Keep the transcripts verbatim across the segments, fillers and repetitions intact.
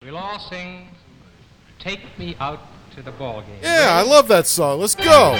We'll all sing Take Me Out to the Ball Game. Yeah, I love that song. Let's go.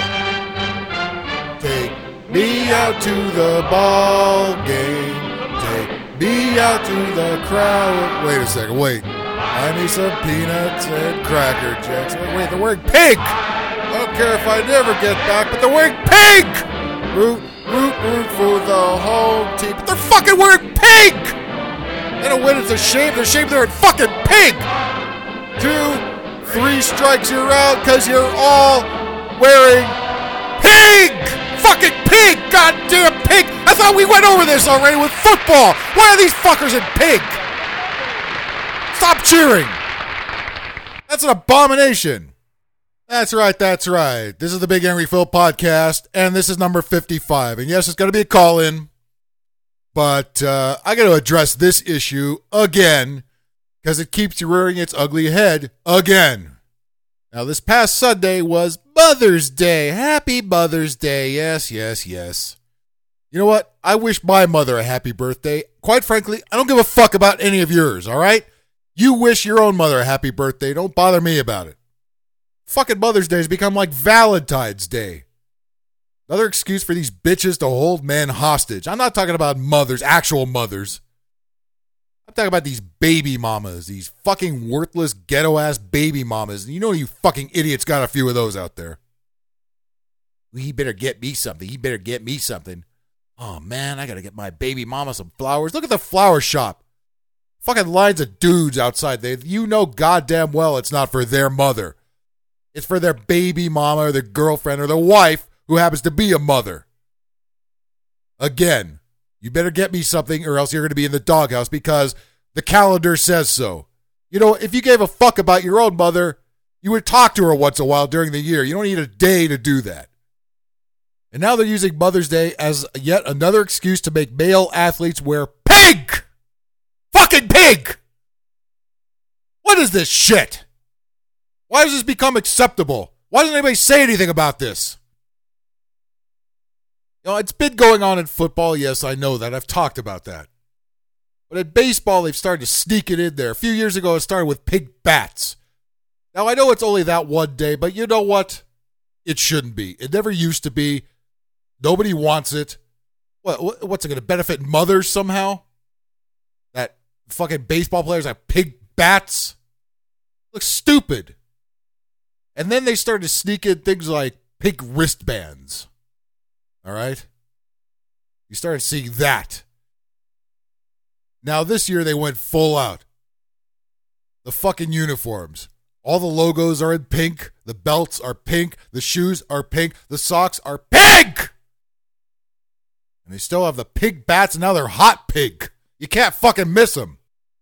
Take me out to the ball game. Take me out to the crowd. Wait a second, wait. I need some peanuts and Cracker Jacks. Wait, wait, they're wearing pink. I don't care if I never get back, but they're wearing pink. Root, root, root for the home team. But they're fucking wearing pink. They don't win, it's a shame. They're ashamed they're in fucking pink. Two, three strikes, you're out because you're all wearing pink. Fucking pink. Goddamn pink. I thought we went over this already with football. Why are these fuckers in pink? Stop cheering. That's an abomination. That's right, that's right. This is the Big Angry Phil podcast, and this is number fifty-five. And yes, it's going to be a call-in, but uh, I got to address this issue again because it keeps rearing its ugly head again. Now, this past Sunday was Mother's Day. Happy Mother's Day. Yes, yes, yes. You know what? I wish my mother a happy birthday. Quite frankly, I don't give a fuck about any of yours, all right? You wish your own mother a happy birthday. Don't bother me about it. Fucking Mother's Day has become like Valentine's Day. Another excuse for these bitches to hold men hostage. I'm not talking about mothers, actual mothers. I'm talking about these baby mamas, these fucking worthless ghetto-ass baby mamas. You know you fucking idiots got a few of those out there. He better get me something. He better get me something. Oh, man, I got to get my baby mama some flowers. Look at the flower shop. Fucking lines of dudes outside there. You know goddamn well it's not for their mother. It's for their baby mama or their girlfriend or their wife who happens to be a mother. Again, you better get me something or else you're going to be in the doghouse because the calendar says so. You know, if you gave a fuck about your own mother, you would talk to her once in a while during the year. You don't need a day to do that. And now they're using Mother's Day as yet another excuse to make male athletes wear pink! Fucking pink! What is this shit? Why has this become acceptable? Why doesn't anybody say anything about this? You know, it's been going on in football. Yes, I know that. I've talked about that. But in baseball, they've started to sneak it in there. A few years ago, it started with pink bats. Now, I know it's only that one day, but you know what? It shouldn't be. It never used to be. Nobody wants it. What? What's it going to benefit mothers somehow? That fucking baseball players have pink bats? Looks stupid. And then they started to sneak in things like pink wristbands. All right? You started seeing that. Now this year they went full out. The fucking uniforms. All the logos are in pink. The belts are pink. The shoes are pink. The socks are pink! And they still have the pink bats and now they're hot pink. You can't fucking miss them.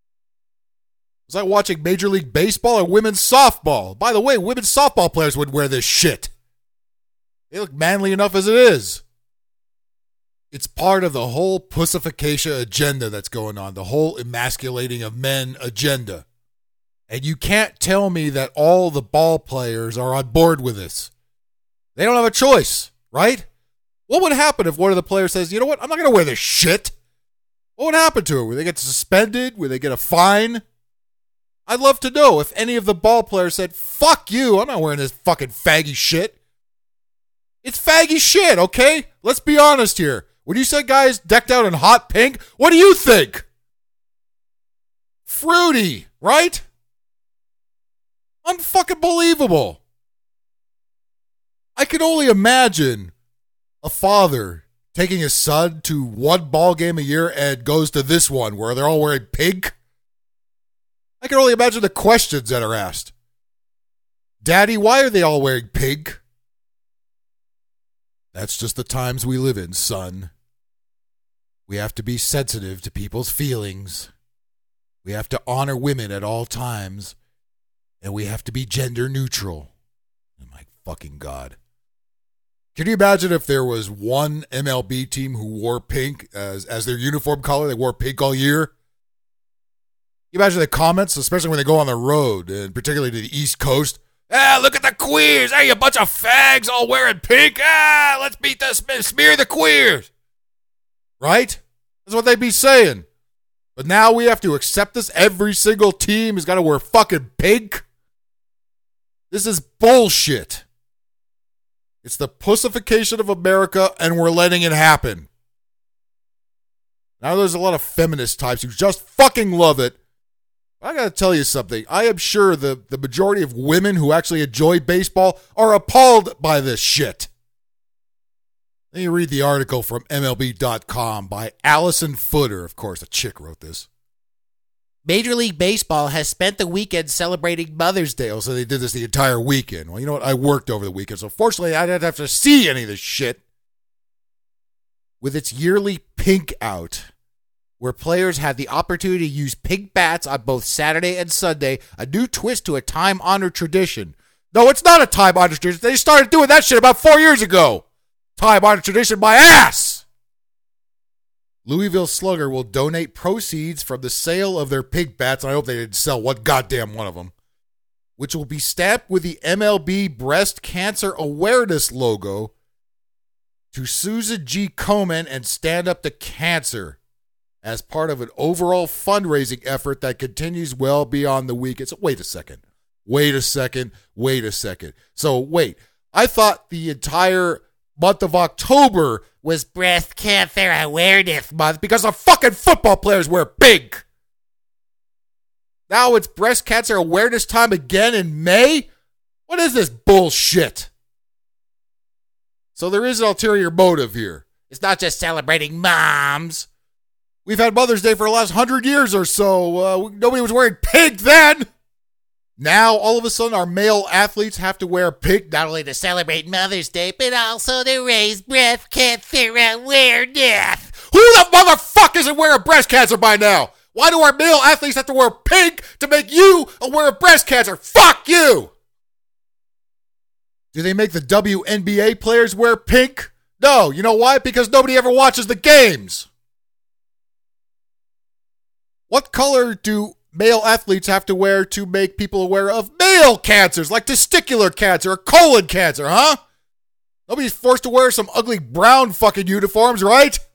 It's like watching Major League Baseball or women's softball. By the way, women's softball players would wear this shit. They look manly enough as it is. It's part of the whole pussification agenda that's going on, the whole emasculating of men agenda. And you can't tell me that all the ball players are on board with this. They don't have a choice, right? What would happen if one of the players says, you know what, I'm not going to wear this shit? What would happen to her? Would they get suspended? Would they get a fine? I'd love to know if any of the ball players said, fuck you, I'm not wearing this fucking faggy shit. It's faggy shit, okay? Let's be honest here. When you said guys decked out in hot pink, what do you think? Fruity, right? Unfucking believable. I can only imagine a father taking his son to one ball game a year and goes to this one where they're all wearing pink. I can only imagine the questions that are asked. Daddy, why are they all wearing pink? That's just the times we live in, son. We have to be sensitive to people's feelings. We have to honor women at all times. And we have to be gender neutral. Oh my fucking God. Can you imagine if there was one M L B team who wore pink as, as their uniform color? They wore pink all year. You imagine the comments, especially when they go on the road, and particularly to the East Coast. Ah, look at the queers. Hey, a bunch of fags all wearing pink. Ah, let's beat the, smear the queers. Right? That's what they'd be saying. But now we have to accept this. Every single team has got to wear fucking pink. This is bullshit. It's the pussification of America, and we're letting it happen. Now there's a lot of feminist types who just fucking love it. I gotta tell you something. I am sure the, the majority of women who actually enjoy baseball are appalled by this shit. Let me read the article from M L B dot com by Allison Footer. Of course, a chick wrote this. Major League Baseball has spent the weekend celebrating Mother's Day. So they did this the entire weekend. Well, you know what? I worked over the weekend, so fortunately I didn't have to see any of this shit. With its yearly pink out, where players had the opportunity to use pink bats on both Saturday and Sunday, a new twist to a time-honored tradition. No, it's not a time-honored tradition. They started doing that shit about four years ago. Time-honored tradition, my ass! Louisville Slugger will donate proceeds from the sale of their pink bats, and I hope they didn't sell one goddamn one of them, which will be stamped with the M L B Breast Cancer Awareness logo, to Susan G. Komen and Stand Up to Cancer, as part of an overall fundraising effort that continues well beyond the weekend. So wait a second. Wait a second. Wait a second. So wait, I thought the entire month of October was Breast Cancer Awareness Month because the fucking football players wear pink. Now it's Breast Cancer Awareness time again in May? What is this bullshit? So there is an ulterior motive here. It's not just celebrating moms. We've had Mother's Day for the last hundred years or so. Uh, nobody was wearing pink then. Now, all of a sudden, our male athletes have to wear pink, not only to celebrate Mother's Day, but also to raise breast cancer awareness. Who the motherfucker isn't wearing breast cancer by now? Why do our male athletes have to wear pink to make you aware of breast cancer? Fuck you! Do they make the W N B A players wear pink? No. You know why? Because nobody ever watches the games. What color do male athletes have to wear to make people aware of male cancers, like testicular cancer or colon cancer, huh? Nobody's forced to wear some ugly brown fucking uniforms, right? It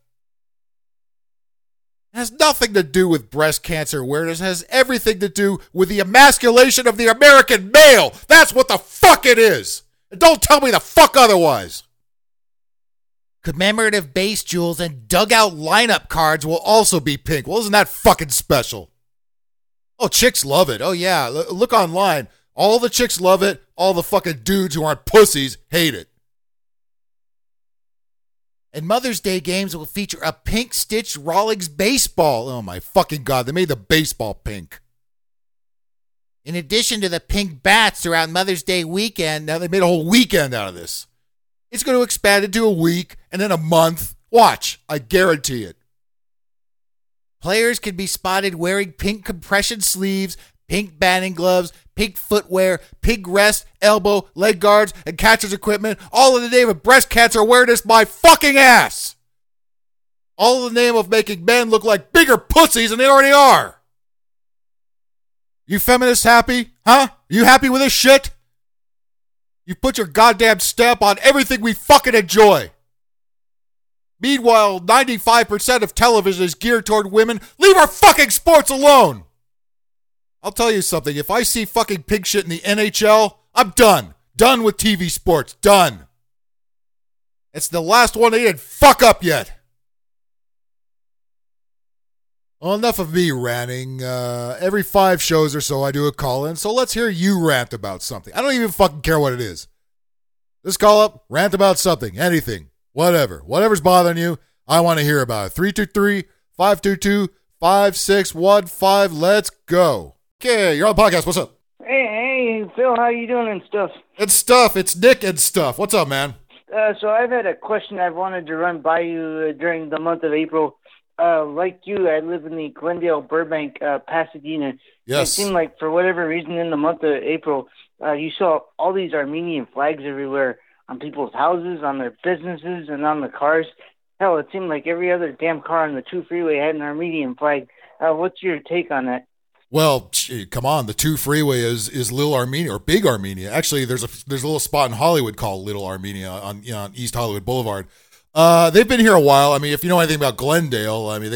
has nothing to do with breast cancer awareness. It has everything to do with the emasculation of the American male. That's what the fuck it is. And don't tell me the fuck otherwise. Commemorative base jewels and dugout lineup cards will also be pink. Well, isn't that fucking special? Oh, chicks love it. Oh, yeah. L- look online. All the chicks love it. All the fucking dudes who aren't pussies hate it. And Mother's Day games will feature a pink-stitched Rawlings baseball. Oh, my fucking God. They made the baseball pink. In addition to the pink bats throughout Mother's Day weekend, now they made a whole weekend out of this. It's going to expand into a week and then a month. Watch. I guarantee it. Players can be spotted wearing pink compression sleeves, pink batting gloves, pink footwear, pink rest, elbow, leg guards, and catcher's equipment, all in the name of breast cancer awareness, my fucking ass. All in the name of making men look like bigger pussies than they already are. You feminists happy? Huh? You happy with this shit? You put your goddamn stamp on everything we fucking enjoy. Meanwhile, ninety-five percent of television is geared toward women. Leave our fucking sports alone. I'll tell you something. If I see fucking pig shit in the N H L, I'm done. Done with T V sports. Done. It's the last one they didn't fuck up yet. Well, enough of me ranting. Uh, every five shows or so I do a call-in, so let's hear you rant about something. I don't even fucking care what it is. Just call up, rant about something, anything, whatever. Whatever's bothering you, I want to hear about it. three two three, five two two, five six one five. Let's go. Okay, you're on the podcast. What's up? Hey, hey, Phil, how you doing and stuff? It's stuff. It's Nick and stuff. What's up, man? Uh, so I've had a question I've wanted to run by you uh, during the month of April. Uh, like you, I live in the Glendale, Burbank, uh, Pasadena. Yes. It seemed like for whatever reason in the month of April, uh, you saw all these Armenian flags everywhere on people's houses, on their businesses, and on the cars. Hell, it seemed like every other damn car on the two freeway had an Armenian flag. Uh, what's your take on that? Well, gee, come on. The two freeway is is Little Armenia or Big Armenia. Actually, there's a there's a little spot in Hollywood called Little Armenia on, you know, on East Hollywood Boulevard. Uh, they've been here a while. I mean, if you know anything about Glendale, I mean, they've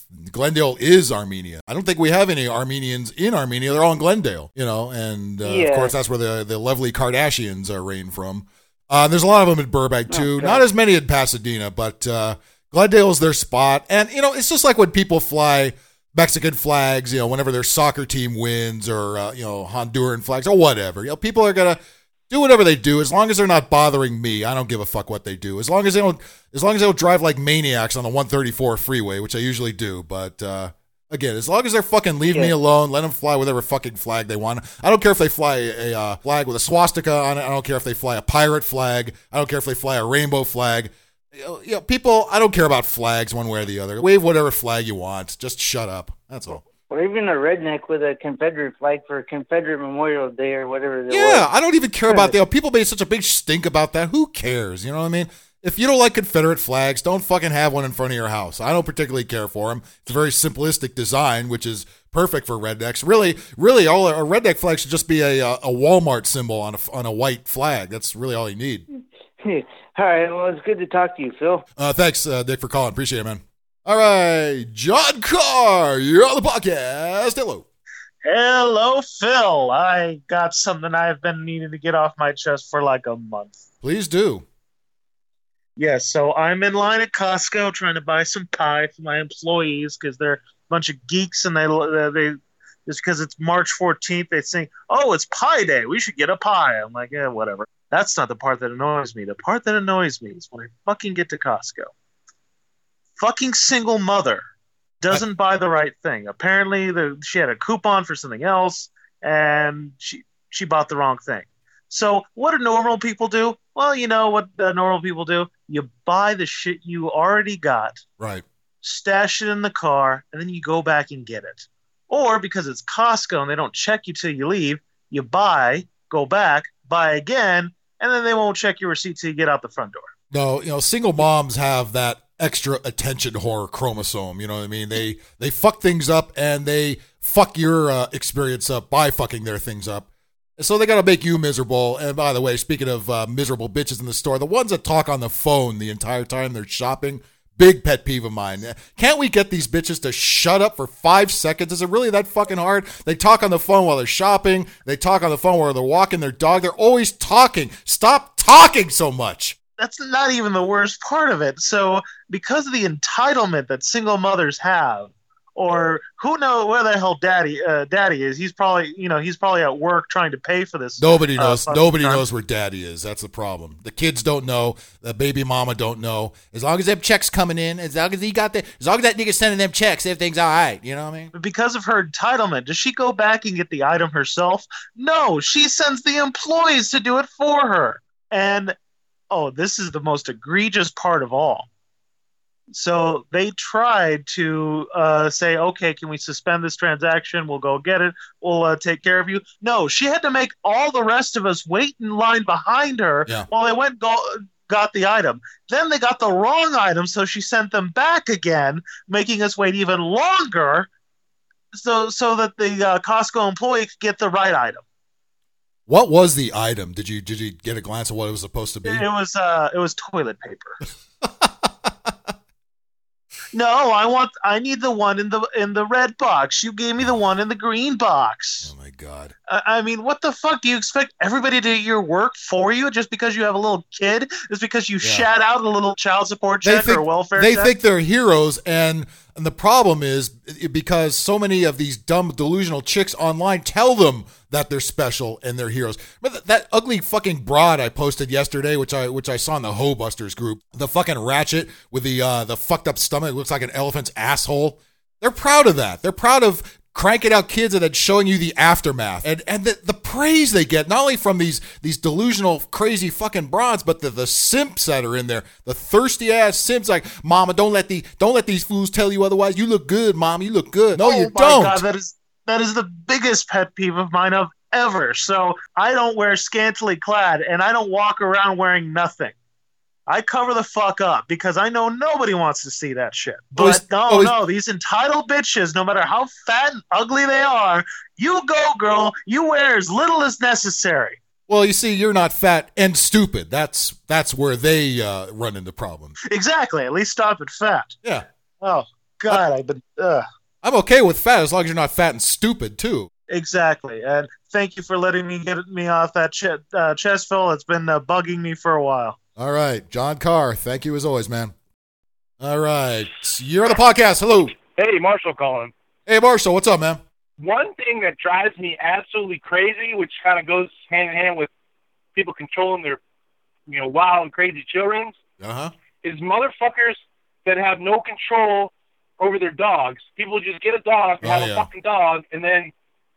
Glendale is Armenia. I don't think we have any Armenians in Armenia. They're all in Glendale, you know, and uh, Yeah. of course that's where the, the lovely Kardashians are reign from. Uh, there's a lot of them in Burbank too. Okay. Not as many in Pasadena, but uh, Glendale's their spot. And, you know, it's just like when people fly Mexican flags, you know, whenever their soccer team wins or, uh, you know, Honduran flags or whatever. You know, people are going to do whatever they do as long as they're not bothering me. I don't give a fuck what they do. As long as they don't, as long as they don't drive like maniacs on the one thirty-four freeway, which I usually do. But, uh, again, as long as they're fucking leave me Yeah. alone, let them fly whatever fucking flag they want. I don't care if they fly a, a uh, flag with a swastika on it. I don't care if they fly a pirate flag. I don't care if they fly a rainbow flag. You know, you know, people, I don't care about flags one way or the other. Wave whatever flag you want. Just shut up. That's all. Or even a redneck with a Confederate flag for Confederate Memorial Day or whatever. It Yeah, was. I don't even care about that. People made such a big stink about that. Who cares? You know what I mean? If you don't like Confederate flags, don't fucking have one in front of your house. I don't particularly care for them. It's a very simplistic design, which is perfect for rednecks. Really, really, all a redneck flag should just be a a Walmart symbol on a on a white flag. That's really all you need. All right. Well, it's good to talk to you, Phil. Uh, thanks, uh, Dick, for calling. Appreciate it, man. All right, John Carr, you're on the podcast. Hello. Hello, Phil. I got something I've been needing to get off my chest for like a month. Please do. Yeah, so I'm in line at Costco trying to buy some pie for my employees because they're a bunch of geeks and they they just because it's March fourteenth they think, oh, it's Pie Day, we should get a pie. I'm like, yeah, whatever. That's not the part that annoys me. The part that annoys me is when I fucking get to Costco. Fucking single mother doesn't buy the right thing. Apparently, the, she had a coupon for something else, and she she bought the wrong thing. So what do normal people do? Well, you know what the normal people do? You buy the shit you already got, Right. stash it in the car, and then you go back and get it. Or because it's Costco and they don't check you till you leave, you buy, go back, buy again, and then they won't check your receipt till you get out the front door. No, you know, single moms have that extra attention whore chromosome. You know what I mean? They they fuck things up and they fuck your uh, experience up by fucking their things up. So they got to make you miserable. And by the way, speaking of uh, miserable bitches in the store, the ones that talk on the phone the entire time they're shopping, big pet peeve of mine. Can't we get these bitches to shut up for five seconds? Is it really that fucking hard? They talk on the phone while they're shopping. They talk on the phone while they're walking their dog. They're always talking. Stop talking so much. That's not even the worst part of it. So because of the entitlement that single mothers have, or who knows where the hell daddy uh, daddy is, he's probably, you know, he's probably at work trying to pay for this. Nobody uh, knows. fucking Nobody time. knows where daddy is. That's the problem. The kids don't know. The baby mama don't know. As long as them checks coming in, as long as he got the, as long as that nigga sending them checks, everything's all right. You know what I mean? But because of her entitlement, does she go back and get the item herself? No, she sends the employees to do it for her. And oh, this is the most egregious part of all. So they tried to uh, say, okay, can we suspend this transaction? We'll go get it. We'll uh, take care of you. No, she had to make all the rest of us wait in line behind her Yeah. while they went go- got the item. Then they got the wrong item, so she sent them back again, making us wait even longer so so that the uh, Costco employee could get the right item. What was the item? Did you did you get a glance at what it was supposed to be? It was uh, it was toilet paper. No, I want. I need the one in the in the red box. You gave me the one in the green box. Oh my god. I, I mean, what the fuck? Do you expect everybody to do your work for you just because you have a little kid? Just because you Yeah. shat out a little child support They check think or a welfare they check? think they're heroes, and and the problem is i- because so many of these dumb delusional chicks online tell them that they're special and they're heroes. Remember that, that ugly fucking broad I posted yesterday, which I which I saw in the Hoe Busters group, the fucking ratchet with the uh, the fucked up stomach, it looks like an elephant's asshole. They're proud of that. They're proud of cranking out kids and then showing you the aftermath and and the, the praise they get not only from these these delusional crazy fucking broads, but the the simps that are in there, the thirsty ass simps like, mama, don't let the don't let these fools tell you otherwise. You look good, mom. You look good. No, oh you my don't. God, that is that is the biggest pet peeve of mine of ever. So I don't wear scantily clad, and I don't walk around wearing nothing. I cover the fuck up because I know nobody wants to see that shit. But Always- no, always- no, these entitled bitches, no matter how fat and ugly they are, you go, girl. You wear as little as necessary. Well, you see, you're not fat and stupid. That's that's where they uh, run into problems. Exactly. At least stop at fat. Yeah. Oh, God, I've been. Ugh. I'm okay with fat as long as you're not fat and stupid too. Exactly. And thank you for letting me get me off that ch- uh, chest, Phil. It's been uh, bugging me for a while. All right, John Carr. Thank you as always, man. All right, you're on the podcast. Hello. Hey, Marshall calling. Hey, Marshall. What's up, man? One thing that drives me absolutely crazy, which kind of goes hand in hand with people controlling their, you know, wild and crazy children, Uh-huh. is motherfuckers that have no control over their dogs. People just get a dog, Oh, have yeah. a fucking dog, and then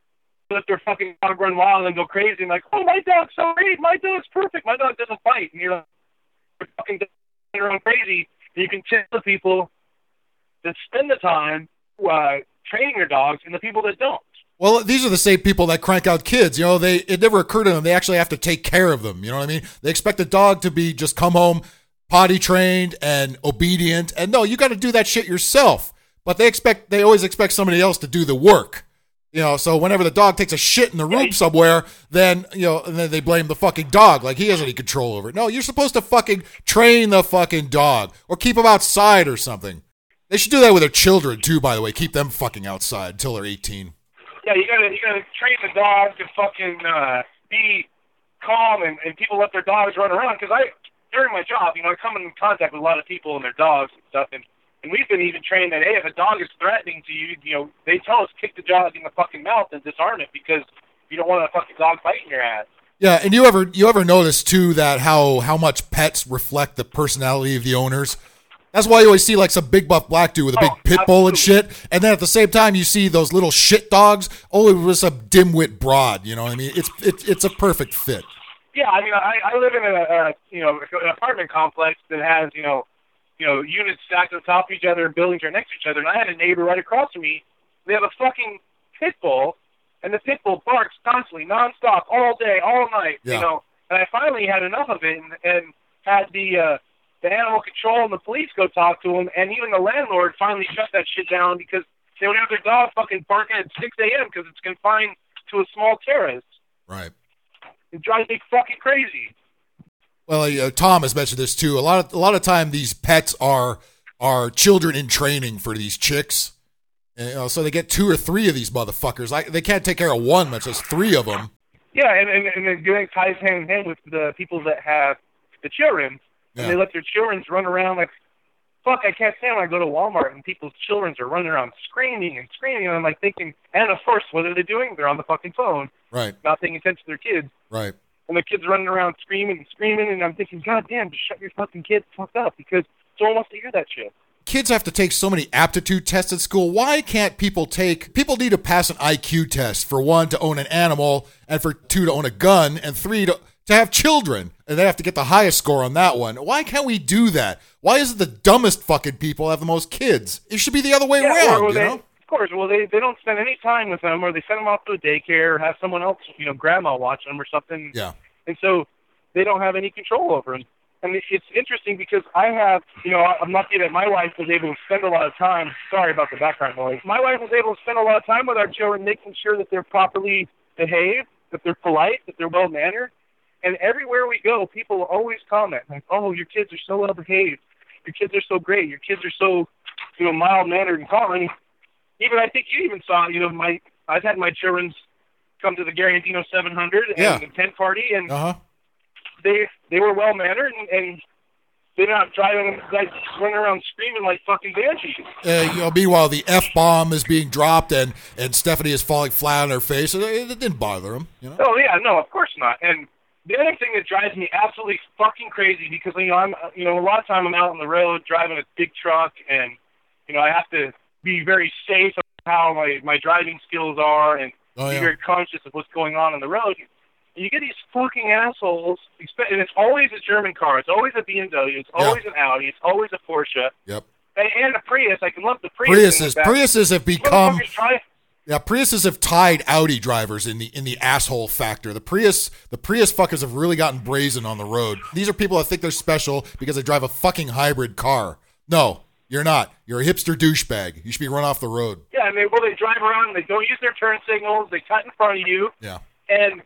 let their fucking dog run wild and go crazy and like, oh, my dog's so great. My dog's perfect. My dog doesn't fight. And you're like, you're fucking running crazy. And you can tell the people that spend the time uh, training their dogs and the people that don't. Well, these are the same people that crank out kids. You know, they it never occurred to them they actually have to take care of them. You know what I mean? They expect the dog to be just come home potty trained and obedient. And no, you got to do that shit yourself. But they expect they always expect somebody else to do the work. You know, so whenever the dog takes a shit in the room somewhere, then, you know, and then they blame the fucking dog like he has any control over it. No, you're supposed to fucking train the fucking dog or keep him outside or something. They should do that with their children too, by the way. Keep them fucking outside until they're eighteen. Yeah, you gotta you gotta train the dog to fucking uh, be calm, and, and people let their dogs run around. Because I, during my job, you know, I come in contact with a lot of people and their dogs and stuff, and, and we've been even trained that, hey, if a dog is threatening to you, you know, they tell us kick the dog in the fucking mouth and disarm it because you don't want a fucking dog biting your ass. Yeah, and you ever you ever notice too that how how much pets reflect the personality of the owners? That's why you always see like some big buff black dude with a big Oh, pit bull and absolutely. shit, and then at the same time you see those little shit dogs only with some dimwit broad. You know what I mean? It's it's it's a perfect fit. Yeah, I mean, I, I live in a, a you know an apartment complex that has you know you know units stacked on top of each other and buildings are next to each other. And I had a neighbor right across from me. They have a fucking pit bull, and the pit bull barks constantly, nonstop, all day, all night. Yeah. You know, and I finally had enough of it and, and had the uh, the animal control and the police go talk to him, and even the landlord finally shut that shit down because they would have their dog fucking barking at six a.m. because it's confined to a small terrace. Right. It drives me fucking crazy. Well, uh, Tom has mentioned this too. A lot of a lot of time, these pets are are children in training for these chicks, and, you know, so they get two or three of these motherfuckers. Like they can't take care of one, much as three of them. Yeah, and and, and it doing ties hand in hand with the people that have the children, Yeah. and they let their children run around like, fuck, I can't stand when I go to Walmart and people's children are running around screaming and screaming, and I'm like thinking, and of course, what are they doing? They're on the fucking phone, Right. not paying attention to their kids. Right. And the kids running around screaming and screaming, and I'm thinking, God damn, just shut your fucking kids fuck up, because someone wants to hear that shit. Kids have to take so many aptitude tests at school. Why can't people take, people need to pass an I Q test for one, to own an animal, and for two, to own a gun, and three, to, to have children. And they have to get the highest score on that one. Why can't we do that? Why is it the dumbest fucking people have the most kids? It should be the other way Yeah, around, or, or you they, know? Of course, well, they, they don't spend any time with them, or they send them off to a daycare, or have someone else, you know, grandma watch them or something. Yeah. And so they don't have any control over them. And it- it's interesting because I have, you know, I'm lucky that my wife was able to spend a lot of time. Sorry about the background noise. My wife was able to spend a lot of time with our children, making sure that they're properly behaved, that they're polite, that they're well-mannered. And everywhere we go, people always comment, like, oh, your kids are so well-behaved. Your kids are so great. Your kids are so, you know, mild-mannered and calm. And even I think you even saw, you know, my I've had my children come to the Garantino seven hundred Yeah. and the tent party, and Uh-huh. they they were well mannered, and, and they're not driving like running around screaming like fucking banshees. Uh, you know, meanwhile, the F-bomb is being dropped and, and Stephanie is falling flat on her face. It, it didn't bother him, you know? Oh yeah, no, of course not. And the other thing that drives me absolutely fucking crazy, because you know I'm you know a lot of time I'm out on the road driving a big truck, and you know I have to be very safe of how my my driving skills are, and Oh, be yeah. very conscious of what's going on on the road. And you get these fucking assholes, expe- and it's always a German car, it's always a B M W, it's Yeah. always an Audi, it's always a Porsche, Yep. and, and a Prius. I can love the Prius. in the Priuses, back. Priuses have become... Motherfuckers try- Yeah, Priuses have tied Audi drivers in the in the asshole factor. The Prius the Prius fuckers have really gotten brazen on the road. These are people that think they're special because they drive a fucking hybrid car. No, you're not. You're a hipster douchebag. You should be run off the road. Yeah, and they well they drive around, and they don't use their turn signals, they cut in front of you, Yeah. and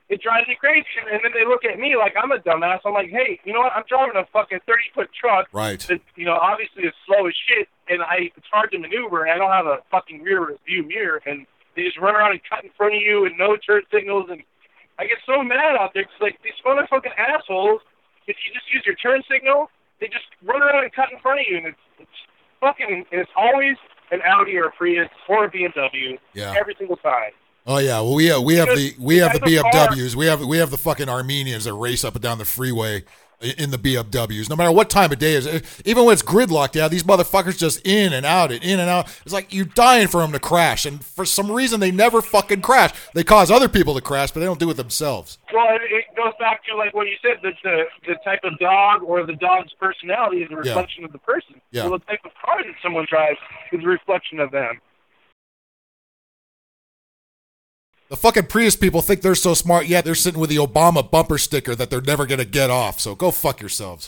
it drives me crazy. And then they look at me like I'm a dumbass. I'm like, hey, you know what? I'm driving a fucking thirty-foot truck. Right. That, you know, obviously is slow as shit, and I it's hard to maneuver, and I don't have a fucking rear view mirror, and they just run around and cut in front of you and no turn signals, and I get so mad out there because, like, these motherfucking assholes, if you just use your turn signal, they just run around and cut in front of you, and it's, it's fucking, and it's always an Audi or a Prius or a B M W Yeah. every single time. Oh yeah, well we have we have the we have the Because B M as a Ws. We have we have the fucking Armenians that race up and down the freeway in the B M Ws. No matter what time of day it is, even when it's gridlocked, yeah, these motherfuckers just in and out and in and out. It's like you're dying for them to crash, and for some reason they never fucking crash. They cause other people to crash, but they don't do it themselves. Well, it, it goes back to like what you said, that the the type of dog or the dog's personality is a reflection of the person. Yeah. So the type of car that someone drives is a reflection of them. The fucking Prius people think they're so smart, yet they're sitting with the Obama bumper sticker that they're never going to get off. So go fuck yourselves.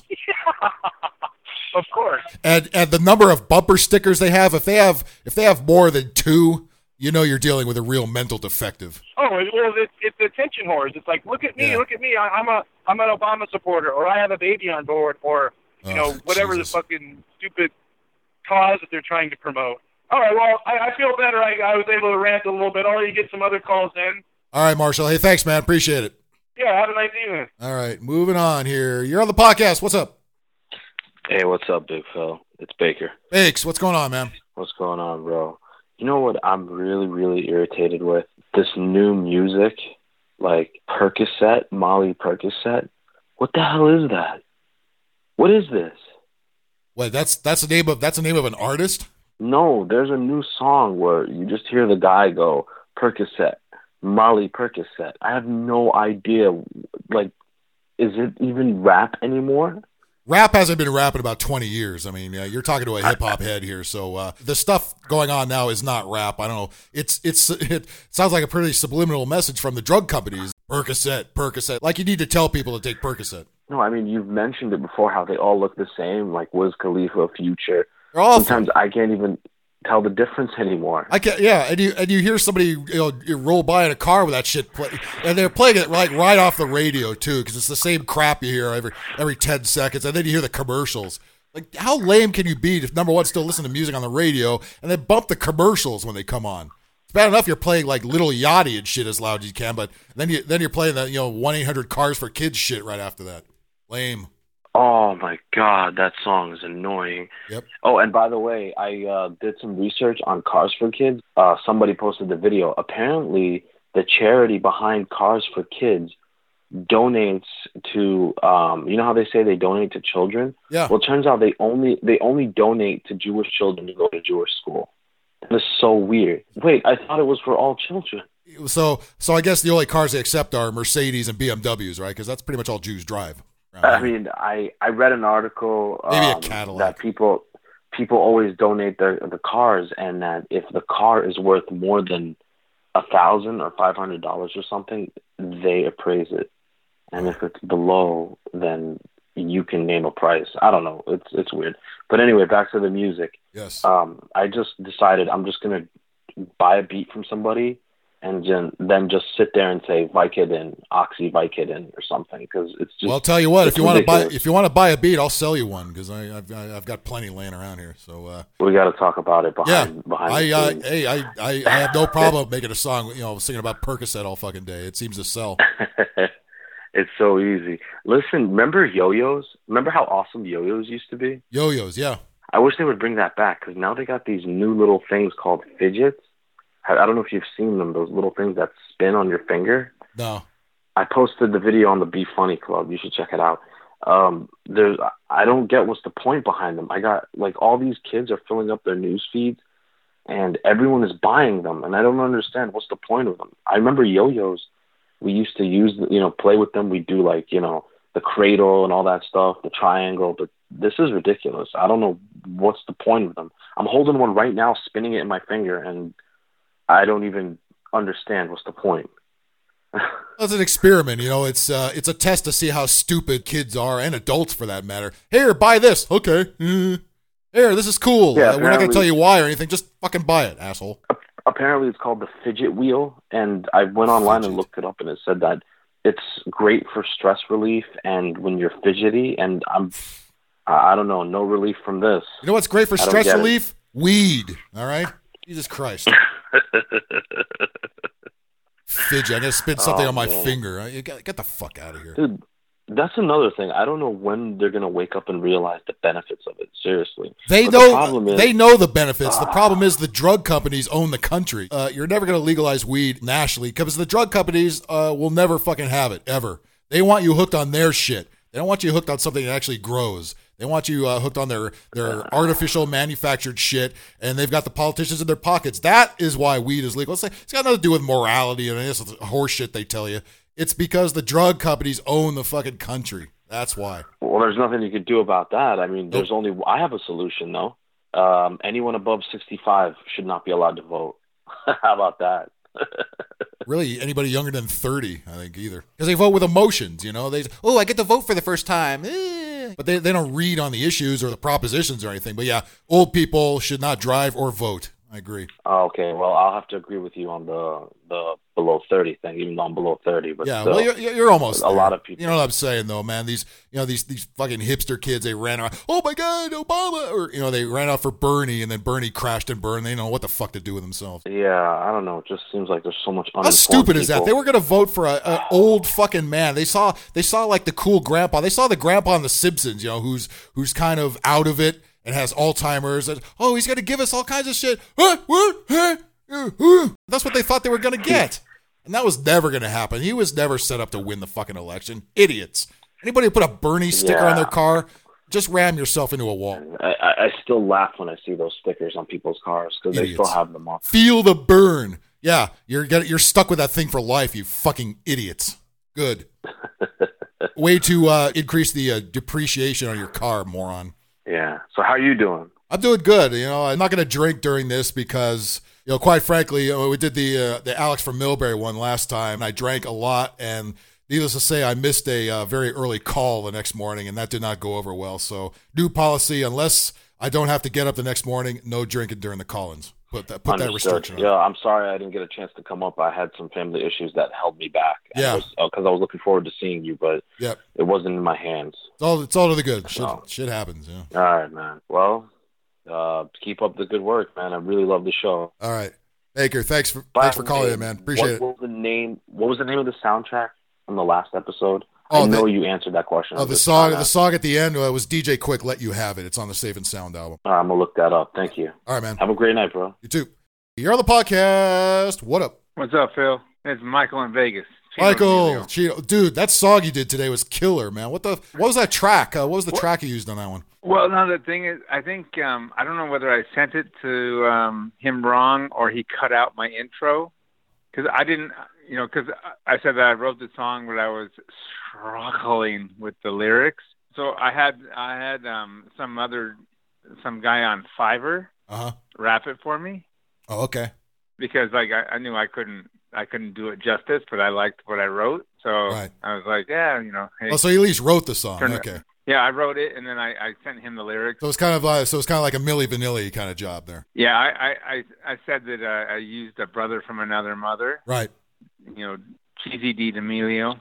Of course. And and the number of bumper stickers they have, if they have if they have more than two, you know you're dealing with a real mental defective. Oh, well, it's, it's attention whores. It's like, look at me, Yeah. look at me. I, I'm a I'm an Obama supporter, or I have a baby on board, or you Oh, know whatever Jesus. the fucking stupid cause that they're trying to promote. All right, well, I, I feel better. I, I was able to rant a little bit. I'll let you get some other calls in. All right, Marshall. Hey, thanks, man. Appreciate it. Yeah, have a nice evening. All right, moving on here. You're on the podcast. What's up? Hey, what's up, big Phil? It's Baker. Bakes, what's going on, man? What's going on, bro? You know what I'm really, really irritated with? This new music, like Percocet, Molly Percocet. What the hell is that? What is this? Wait, that's that's the name of that's the name of an artist? No, there's a new song where you just hear the guy go, Percocet, Molly Percocet. I have no idea, like, is it even rap anymore? Rap hasn't been rap in about twenty years. I mean, uh, you're talking to a hip hop head here, so uh, the stuff going on now is not rap. I don't know. It's it's it sounds like a pretty subliminal message from the drug companies. Percocet, Percocet. Like you need to tell people to take Percocet. No, I mean, you've mentioned it before, how they all look the same, like Wiz Khalifa, Future. They're awful. Sometimes I can't even tell the difference anymore. I can't. Yeah, and you and you hear somebody you know you roll by in a car with that shit, play, and they're playing it like right off the radio too, because it's the same crap you hear every every ten seconds, and then you hear the commercials. Like, how lame can you be to number one still listen to music on the radio and then bump the commercials when they come on? It's bad enough you're playing like Little Yachty and shit as loud as you can, but then you then you're playing that you know one eight hundred Cars for Kids shit right after that. Lame. Oh my God, that song is annoying. Yep. Oh, and by the way, I uh, did some research on Cars for Kids. Uh, somebody posted the video. Apparently, the charity behind Cars for Kids donates to, um, you know how they say they donate to children? Yeah. Well, it turns out they only they only donate to Jewish children to go to Jewish school. This is so weird. Wait, I thought it was for all children. So so I guess the only cars they accept are Mercedes and B M Ws, right? Because that's pretty much all Jews drive. I mean, I, I read an article Maybe a um, Cadillac. that people people always donate their the cars, and that if the car is worth more than a thousand or five hundred dollars or something, they appraise it, and if it's below, then you can name a price. I don't know. It's it's weird. But anyway, back to the music. Yes. Um, I just decided I'm just gonna buy a beat from somebody, and then, then just sit there and say Vicodin, Oxy Vicodin or something, because it's just. Well, I'll tell you what. If it's you want to buy, ridiculous. if you want to buy a beat, I'll sell you one because I, I've, I've got plenty laying around here. So uh, We got to talk about it yeah, behind behind I, the uh, scenes. hey, I, I, I have no problem making a song. You know, singing about Percocet all fucking day. It seems to sell. It's so easy. Listen, remember yo-yos? Remember how awesome yo-yos used to be? Yo-yos, yeah. I wish they would bring that back, because now they got these new little things called fidgets. I I don't know if you've seen them, those little things that spin on your finger. No. I posted the video on the Be Funny Club. You should check it out. Um, there's, I don't get what's the point behind them. I got, like, all these kids are filling up their news feeds, and everyone is buying them, and I don't understand what's the point of them. I remember yo-yos. We used to use, you know, play with them. We do, like, you know, the cradle and all that stuff, the triangle, but this is ridiculous. I don't know what's the point of them. I'm holding one right now, spinning it in my finger, and I don't even understand what's the point. It's an experiment, you know. It's uh, it's a test to see how stupid kids are, and adults for that matter. Here, buy this. Okay. Mm. Here, this is cool. Yeah, uh, we're not going to apparently- tell you why or anything. Just fucking buy it, asshole. Apparently it's called the fidget wheel, and I went online Fidget. and looked it up, and it said that it's great for stress relief and when you're fidgety. And I'm, I don't know, no relief from this. You know what's great for I don't stress get it. relief? Weed. All right? Jesus Christ. Fidget. I'm going to spit something Oh, on my man. finger. You Get, get the fuck out of here. Dude, that's another thing. I don't know when they're gonna wake up and realize the benefits of it. Seriously, They But know the problem is, they know the benefits. The problem is the drug companies own the country. Uh, you're never going to legalize weed nationally because the drug companies uh, will never fucking have it, ever. They want you hooked on their shit. They don't want you hooked on something that actually grows. They want you uh, hooked on their, their artificial manufactured shit, and they've got the politicians in their pockets. That is why weed is legal. It's, like, it's got nothing to do with morality and this horse shit they tell you. It's because the drug companies own the fucking country. That's why. well, there's nothing you could do about that. I mean, there's only I have a solution though. Um, anyone above sixty-five should not be allowed to vote. How about that? Really, anybody younger than thirty, I think, either. Because they vote with emotions, you know? They oh, I get to vote for the first time. Eh. But they, they don't read on the issues or the propositions or anything. But yeah, old people should not drive or vote. I agree. Oh, okay, well, I'll have to agree with you on the the below thirty thing, even though I'm below thirty. But Yeah, still, well, you're, you're almost a there. lot of people. You know what I'm saying, though, man? These, you know, these these fucking hipster kids, they ran around, oh, my God, Obama. Or, you know, they ran out for Bernie, and then Bernie crashed and burned. They don't know what the fuck to do with themselves. Yeah, I don't know. It just seems like there's so much. How stupid is that? They were going to vote for a, a old fucking man. They saw they saw like the cool grandpa. They saw the grandpa on The Simpsons, you know, who's who's kind of out of it and has Alzheimer's. And, oh, he's going to give us all kinds of shit. What? What? Huh? Uh, uh. That's what they thought they were going to get. And that was never going to happen. He was never set up to win the fucking election. Idiots. Anybody who put a Bernie sticker Yeah. on their car, just ram yourself into a wall. I, I I still laugh when I see those stickers on people's cars because they Idiots. still have them on. Feel the burn. Yeah, you're get- you're stuck with that thing for life, you fucking idiots. Good. Way to uh, increase the uh, depreciation on your car, moron. Yeah. So how you doing? I'm doing good. You know, I'm not going to drink during this because, you know, quite frankly, you know, we did the uh, the Alex from Millbury one last time. And I drank a lot, and needless to say, I missed a uh, very early call the next morning, and that did not go over well. So, new policy: unless I don't have to get up the next morning, no drinking during the call-ins. Put that put that Understood. restriction on. Yeah, I'm sorry I didn't get a chance to come up. I had some family issues that held me back. Yeah. Because I was looking forward to seeing you, but Yep. it wasn't in my hands. It's all it's all to the good. Shit, No. shit happens. Yeah. All right, man. Well, uh, keep up the good work, man. I really love the show. All right, Baker. Thanks for By thanks for the calling way, in, man. Appreciate what it. Was the name, what was the name of the soundtrack from the last episode? Oh, I know the- you answered that question. Oh, I'm the just song trying the to- song at the end uh, was D J Quick. Let You Have It. It's on the Safe and Sound album. All right, I'm going to look that up. Thank you. All right, man. Have a great night, bro. You too. You're on the podcast. What up? What's up, Phil? It's Michael in Vegas. Chino Michael, Emilio. Chino, dude, that song you did today was killer, man. What the? What was that track? Uh, what was the track you used on that one? Well, no, the thing is, I think um, I don't know whether I sent it to um, him wrong or he cut out my intro because I didn't, you know, because I said that I wrote the song, but I was struggling with the lyrics. So I had I had um, some other some guy on Fiverr Uh huh. rap it for me Oh, okay. because like I, I knew I couldn't I couldn't do it justice, but I liked what I wrote, so Right. I was like, yeah, you know, hey. Oh, so you at least wrote the song. Turn it- Okay. Yeah, I wrote it, and then I, I sent him the lyrics. So it's kind of like so it's kind of like a Milli Vanilli kind of job there. Yeah, I I, I, I said that uh, I used a brother from another mother, Right. you know, Cheesy D D'Amelio,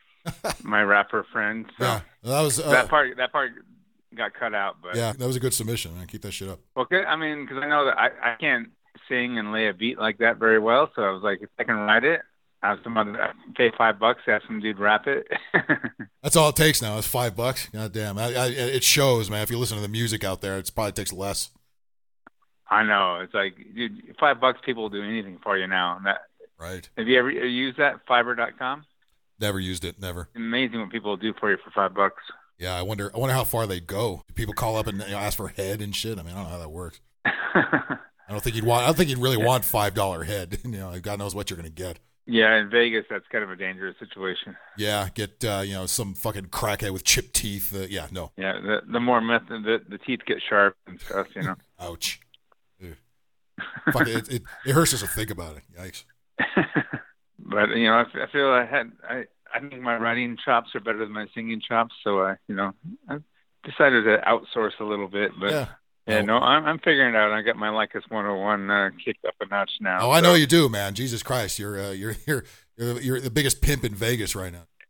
my rapper friend. So Yeah. That was uh, that part that part got cut out, but yeah. That was a good submission, man. Keep that shit up. well, good. I mean, because I know that I, I can't sing and lay a beat like that very well, so I was like, if I can write it, I have some other pay five bucks, have some dude rap it. That's all it takes now. It's five bucks. God damn. I, I, it shows, man. If you listen to the music out there, it probably takes less. I know it's like, dude, five bucks, people will do anything for you now. And that Right. have you ever used that Fiverr dot com? Never used it. Never. Amazing what people will do for you for five bucks. Yeah. I wonder. I wonder how far they go. Do people call up and you know, ask for head and shit? I mean, I don't know how that works. I don't think you'd want. I don't think you'd really want five dollar head. You know, God knows what you're gonna get. Yeah, in Vegas, that's kind of a dangerous situation. Yeah, get uh, you know some fucking crackhead with chipped teeth. Uh, yeah, no. Yeah, the the more meth, the the teeth get sharp and stuff, you know. Ouch. Ugh. Fuck it, it. It hurts just to think about it. Yikes. But you know, I, f- I feel I had I I think my writing chops are better than my singing chops, so I you know I decided to outsource a little bit. But Yeah. yeah, no, I'm I'm figuring it out. I got my Lycus one oh one uh, kicked up a notch now. Oh, I so- know you do, man. Jesus Christ, you're uh, you're you're you're, you're the biggest pimp in Vegas right now.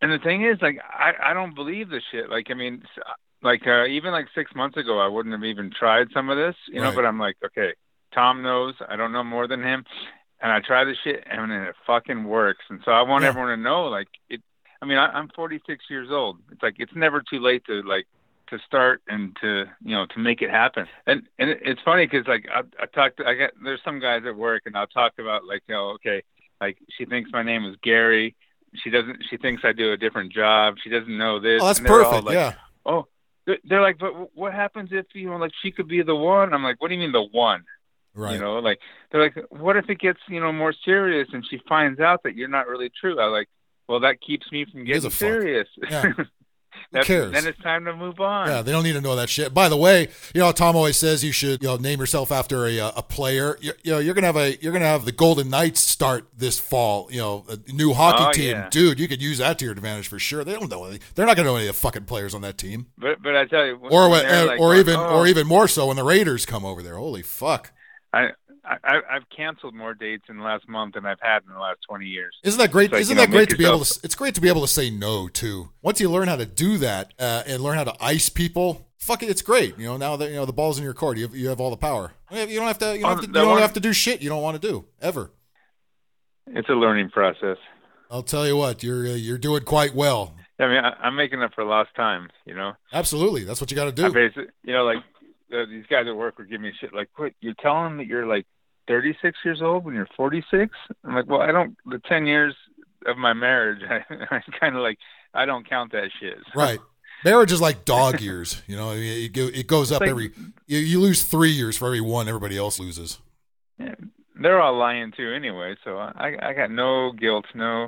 and the thing is, like, I, I don't believe this shit. Like, I mean, like, uh, even like six months ago, I wouldn't have even tried some of this, you know, Right. but I'm like, okay, Tom knows. I don't know more than him. And I try this shit, and it fucking works. And so I want Yeah. everyone to know, like, it, I mean, I, I'm forty-six years old. It's like, it's never too late to, like, to start and to, you know, to make it happen. And and it, it's funny because, like, I, I talked, I got, there's some guys at work, and I'll talk about, like, you know, okay, like, she thinks my name is Gary. She doesn't, she thinks I do a different job. She doesn't know this. Oh, that's and they're all perfect. like, Yeah. oh, they're, they're like, but what happens if, you know, like, she could be the one? I'm like, what do you mean the one? Right. You know, like, they're like, what if it gets, you know, more serious and she finds out that you're not really true? I'm like, well, that keeps me from Gives getting a fuck. serious. Yeah. Who That's, cares? Then it's time to move on. Yeah, they don't need to know that shit. By the way, you know, Tom always says you should, you know, name yourself after a a player. You, you know, you're gonna have a you're gonna have the Golden Knights start this fall. You know, a new hockey Oh, team, yeah. dude. You could use that to your advantage for sure. They don't know. Any, they're not gonna know any of the fucking players on that team. But but I tell you, when, Or when when, they're uh, like, or going, even oh, or even more so when the Raiders come over there. Holy fuck! I, I I've canceled more dates in the last month than I've had in the last twenty years. Isn't that great? It's like, Isn't you know, that great make to be able yourself- to? It's great to be able to say no too. Once you learn how to do that uh, and learn how to ice people, fuck it, it's great. You know, now that you know the ball's in your court, you have, you have all the power. You don't have to. You don't, Oh, have, to, you that don't one- have to do shit you don't want to do ever. It's a learning process. I'll tell you what, you're uh, you're doing quite well. I mean, I, I'm making up for lost time. You know, Absolutely, that's what you got to I do. basically, you know, like uh, these guys at work were giving me shit. Like, what? You're telling them that you're like thirty-six years old when you're forty-six? I'm like, well, I don't. The ten years of my marriage, I, I kind of like, I don't count that shit. So, Right. Marriage is like dog years. You know, it, go- it goes up like- every. You, you lose three years for every one everybody else loses. Yeah, they're all lying too anyway, so I I got no guilt, no.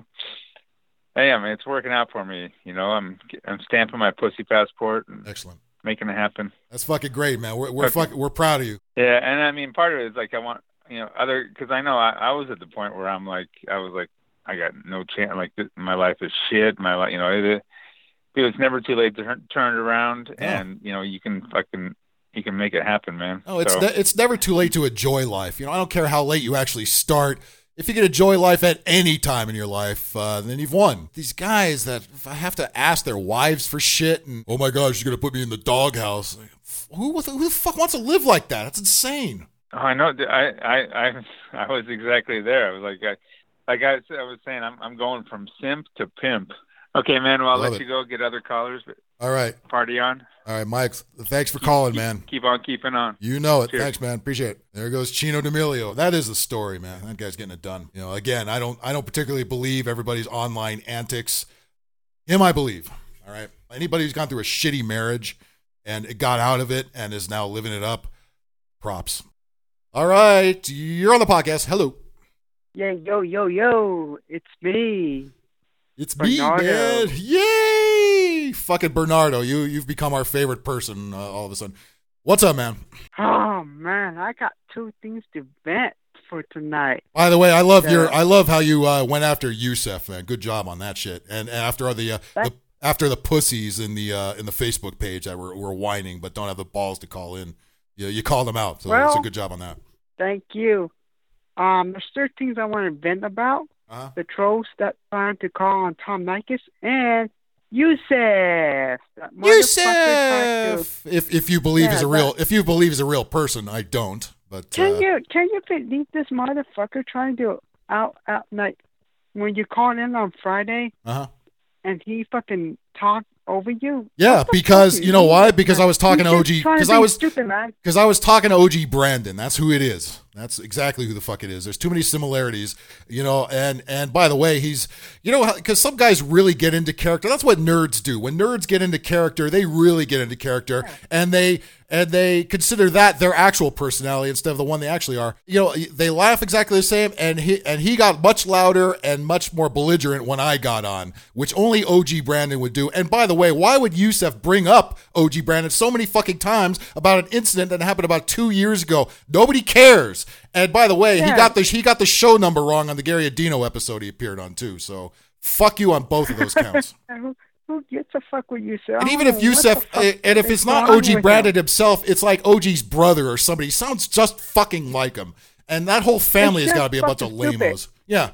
Hey, I mean, it's working out for me. You know, I'm I'm stamping my pussy passport and Excellent. making it happen. That's fucking great, man. We're we're Okay. fuck, we're proud of you. Yeah, and I mean, part of it is like I want, you know, other because I know I, I was at the point where I'm like, I was like, I got no chance. Like this, my life is shit. My life, you know, it, it's never too late to turn, turn it around, Yeah. and you know, you can fucking. You can make it happen, man. Oh, it's So- ne- it's never too late to enjoy life. You know, I don't care how late you actually start. If you can enjoy life at any time in your life, uh, then you've won. These guys that have to ask their wives for shit and, oh my gosh, you're going to put me in the doghouse. Like, who, who the fuck wants to live like that? That's insane. Oh, I know. I, I, I, I was exactly there. I was like, I, like I, I was saying, I'm, I'm going from simp to pimp. Okay, man. Well, I'll Love let it. you go get other callers, but All right. party on. All right, Mike. Thanks for calling, man. Keep on keeping on. You know it. Cheers. Thanks, man. Appreciate it. There goes Chino D'Amelio. That is the story, man. That guy's getting it done. You know, again, I don't I don't particularly believe everybody's online antics. Him, I believe. All right. Anybody who's gone through a shitty marriage and it got out of it and is now living it up, props. All right. You're on the podcast. Hello. Yeah, yo, yo, yo, it's me. It's me, Bernardo. man. Yay! Fucking Bernardo. You, you've become our favorite person uh, all of a sudden. What's up, man? Oh man, I got two things to vent for tonight. By the way, I love your. Yeah. I love how you uh, went after Youssef, man. Good job on that shit. And, and after the, uh, the after the pussies in the uh, in the Facebook page that were, were whining but don't have the balls to call in, you you called them out. So Well- it's a good job on that. Thank you. Um, there's three things I want to vent about. Uh-huh. The trolls that trying to call on Tom Nikes and Youssef. That motherfucker tried to- Youssef. If if you believe Yeah, he's a real if you believe he's a real person, I don't. But Can uh, you can you believe this motherfucker trying to out out like when you called in on Friday uh-huh. and he fucking talked over you? Yeah, What the because fuck you know is why? he? Because I was talking to He's O just G. trying to Because be I was stupid, man. Because I was talking to O G Brandon. That's who it is. That's exactly who the fuck it is. There's too many similarities, you know. And and by the way, he's, you know, because some guys really get into character. That's what nerds do. When nerds get into character, they really get into character, and they and they consider that their actual personality instead of the one they actually are. You know, they laugh exactly the same. And he and he got much louder and much more belligerent when I got on, which only O G Brandon would do. And by the way, why would Youssef bring up O G Brandon so many fucking times about an incident that happened about two years ago? Nobody cares. And by the way, he Yeah. got the he got the show number wrong on the Gary Adino episode he appeared on too. So fuck you on both of those counts. Who, who gets a fuck with Youssef? And I even don't if know what the Youssef, fuck and if is it's not wrong O G with Brandon him. himself, it's like O G's brother or somebody. He sounds just fucking like him. And that whole family has It's got to be a bunch of just fucking stupid. lamos. Yeah.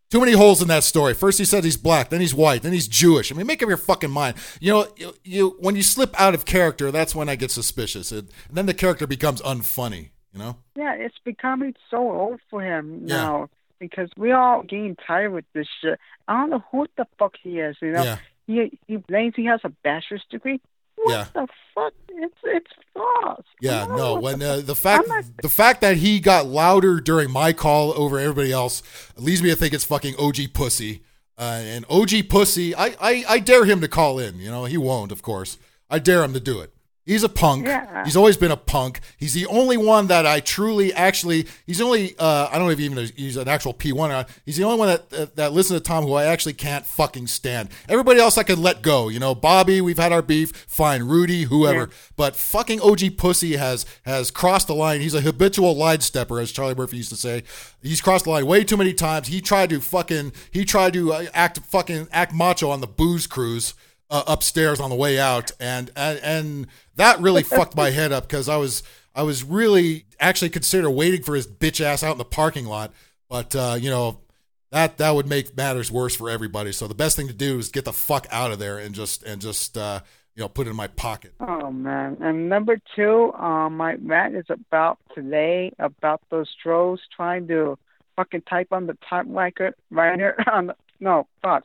Too many holes in that story. First he said he's black, then he's white, then he's Jewish. I mean, make up your fucking mind. You know, you, you when you slip out of character, that's when I get suspicious. It, and then the character becomes unfunny, you know? Yeah, it's becoming so old for him now yeah. because we all getting tired with this shit. I don't know who the fuck he is, you know? Yeah. He, he claims he has a bachelor's degree. What yeah. the fuck? It's it's false. Yeah, no. When uh, the fact not... the fact that he got louder during my call over everybody else leads me to think it's fucking O G Pussy. Uh, and O G Pussy, I, I I dare him to call in. You know, he won't, of course. I dare him to do it. He's a punk. Yeah. He's always been a punk. He's the only one that I truly actually, he's only, uh, I don't know if even he's an actual P one. Or not. He's the only one that, that, that listens to Tom who I actually can't fucking stand. Everybody else I can let go. You know, Bobby, we've had our beef. Fine. Rudy, whoever. Yeah. But fucking O G Pussy has, has crossed the line. He's a habitual line stepper, as Charlie Murphy used to say. He's crossed the line way too many times. He tried to fucking, he tried to uh, act fucking, act macho on the booze cruise. Uh, upstairs on the way out, and and, and that really fucked my head up because I was I was really actually consider waiting for his bitch ass out in the parking lot, but uh, you know that that would make matters worse for everybody. So the best thing to do is get the fuck out of there and just and just uh, you know put it in my pocket. Oh man! And number two, um, my rant is about today about those trolls trying to fucking type on the typewriter writer on the, no fuck.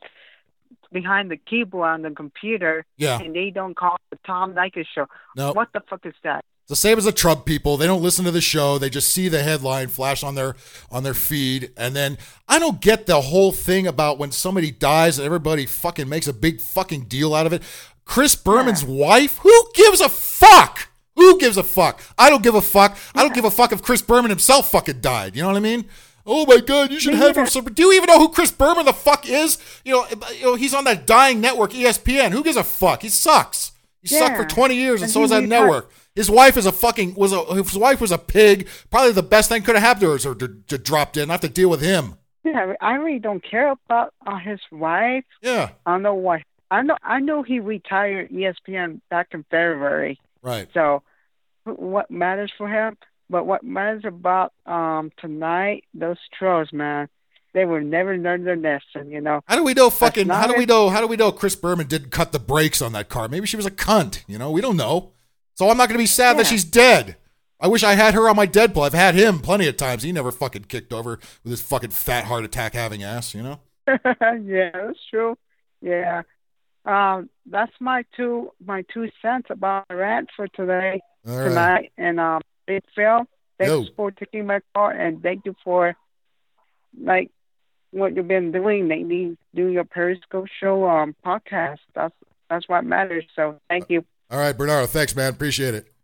behind the keyboard on the computer, yeah. and they don't call it the Tom Leykis show. No. What the fuck is that? It's the same as the Trump people. They don't listen to the show. They just see the headline flash on their on their feed. And then I don't get the whole thing about when somebody dies and everybody fucking makes a big fucking deal out of it. Chris Berman's yeah. wife? Who gives a fuck? Who gives a fuck? I don't give a fuck. Yeah. I don't give a fuck if Chris Berman himself fucking died. You know what I mean? Oh my God, you should have him. Some, do you even know who Chris Berman the fuck is? You know, you know, he's on that dying network, E S P N. Who gives a fuck? He sucks. He yeah. sucked for twenty years, and, and so is that network. His wife is a fucking was a his wife was a pig. Probably the best thing could have happened to her is to, to, to drop in, not to deal with him. Yeah, I really don't care about uh, his wife. Yeah, I don't know why. I know I know he retired E S P N back in February. Right. So, what matters for him? But what matters about um, tonight, those trolls, man, they will never learn their lesson, you know. How do we know fucking, how do we know, how do we know Chris Berman didn't cut the brakes on that car? Maybe she was a cunt, you know, we don't know. So I'm not going to be sad yeah. that she's dead. I wish I had her on my Deadpool. I've had him plenty of times. He never fucking kicked over with his fucking fat heart attack having ass, you know. Yeah, that's true. Yeah. Um, that's my two, my two cents about the rant for today, All tonight. Right. And, um, Big Phil, thanks Yo. for taking my call, and thank you for, like, what you've been doing lately, doing your Periscope show um, podcast. That's that's what matters, so thank you. All right, Bernardo, thanks, man. Appreciate it.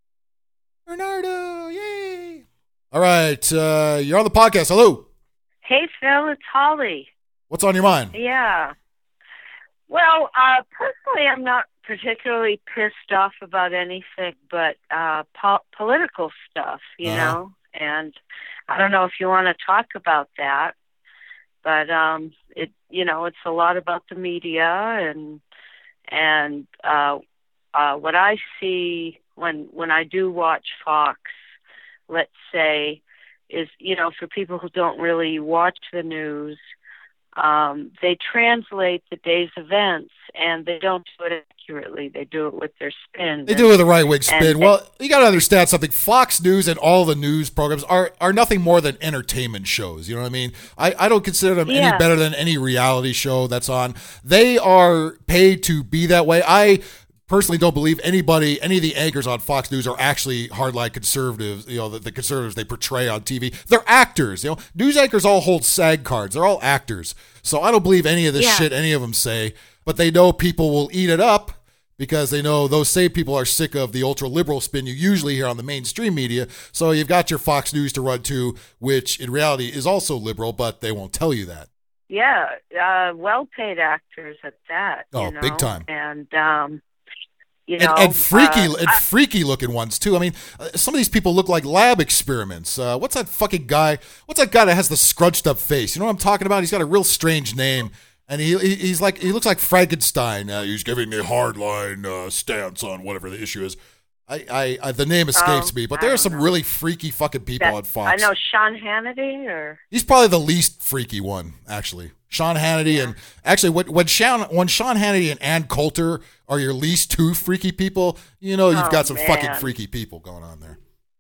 Bernardo, yay. All right, uh, you're on the podcast. Hello. Hey, Phil, it's Holly. What's on your mind? Yeah. Well, uh, personally, I'm not particularly pissed off about anything but uh, po- political stuff, you uh-huh. know, and I don't know if you want to talk about that, but um, it, you know, it's a lot about the media and and uh, uh, what I see when when I do watch Fox, let's say, is, you know, for people who don't really watch the news, um, they translate the day's events, and they don't do it accurately. They do it with their spin. They do it with a right-wing spin. And, well, you got to understand something. Fox News and all the news programs are, are nothing more than entertainment shows. You know what I mean? I, I don't consider them yeah. any better than any reality show that's on. They are paid to be that way. I personally don't believe anybody, any of the anchors on Fox News are actually hardline conservatives, you know, the, the conservatives they portray on T V. They're actors, you know. News anchors all hold SAG cards. They're all actors. So I don't believe any of the yeah. shit any of them say, but they know people will eat it up because they know those same people are sick of the ultra-liberal spin you usually hear on the mainstream media. So you've got your Fox News to run to, which in reality is also liberal, but they won't tell you that. Yeah, uh, well-paid actors at that. Oh, you know? big time. And, um... You and, know, and freaky uh, and I, freaky looking ones too. I mean, uh, some of these people look like lab experiments. Uh, what's that fucking guy? What's that guy that has the scrunched up face? You know what I'm talking about? He's got a real strange name, and he, he he's like he looks like Frankenstein. Uh, he's giving a hardline uh, stance on whatever the issue is. I, I, I the name escapes Oh, me, but I there are don't some know. really freaky fucking people That- on Fox. I know Sean Hannity, or He's probably the least freaky one, actually. Sean Hannity, and actually, when when Sean when Sean Hannity and Ann Coulter are your least two freaky people, you know you've Oh, got some man. fucking freaky people going on there.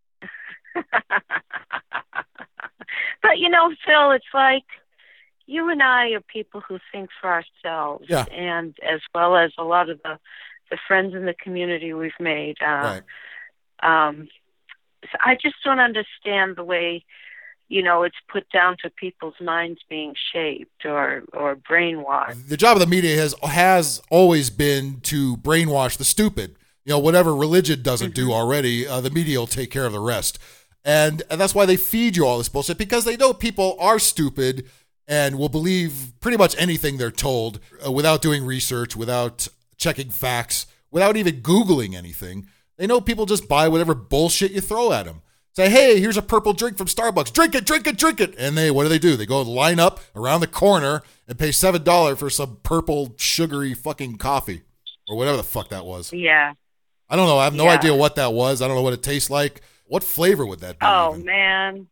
But you know, Phil, it's like you and I are people who think for ourselves, Yeah. and as well as a lot of the the friends in the community we've made. Uh, Right. um, so I just don't understand the way, you know, it's put down to people's minds being shaped or or brainwashed. The job of the media has has always been to brainwash the stupid. You know, whatever religion doesn't do already, uh, the media will take care of the rest. And, and that's why they feed you all this bullshit, because they know people are stupid and will believe pretty much anything they're told uh, without doing research, without checking facts, without even Googling anything. They know people just buy whatever bullshit you throw at them. Say, hey, here's a purple drink from Starbucks. Drink it, drink it, drink it. And they, what do they do? They go line up around the corner and pay seven dollars for some purple, sugary fucking coffee or whatever the fuck that was. Yeah. I don't know. I have no Yeah. idea what that was. I don't know what it tastes like. What flavor would that be? Oh even? man,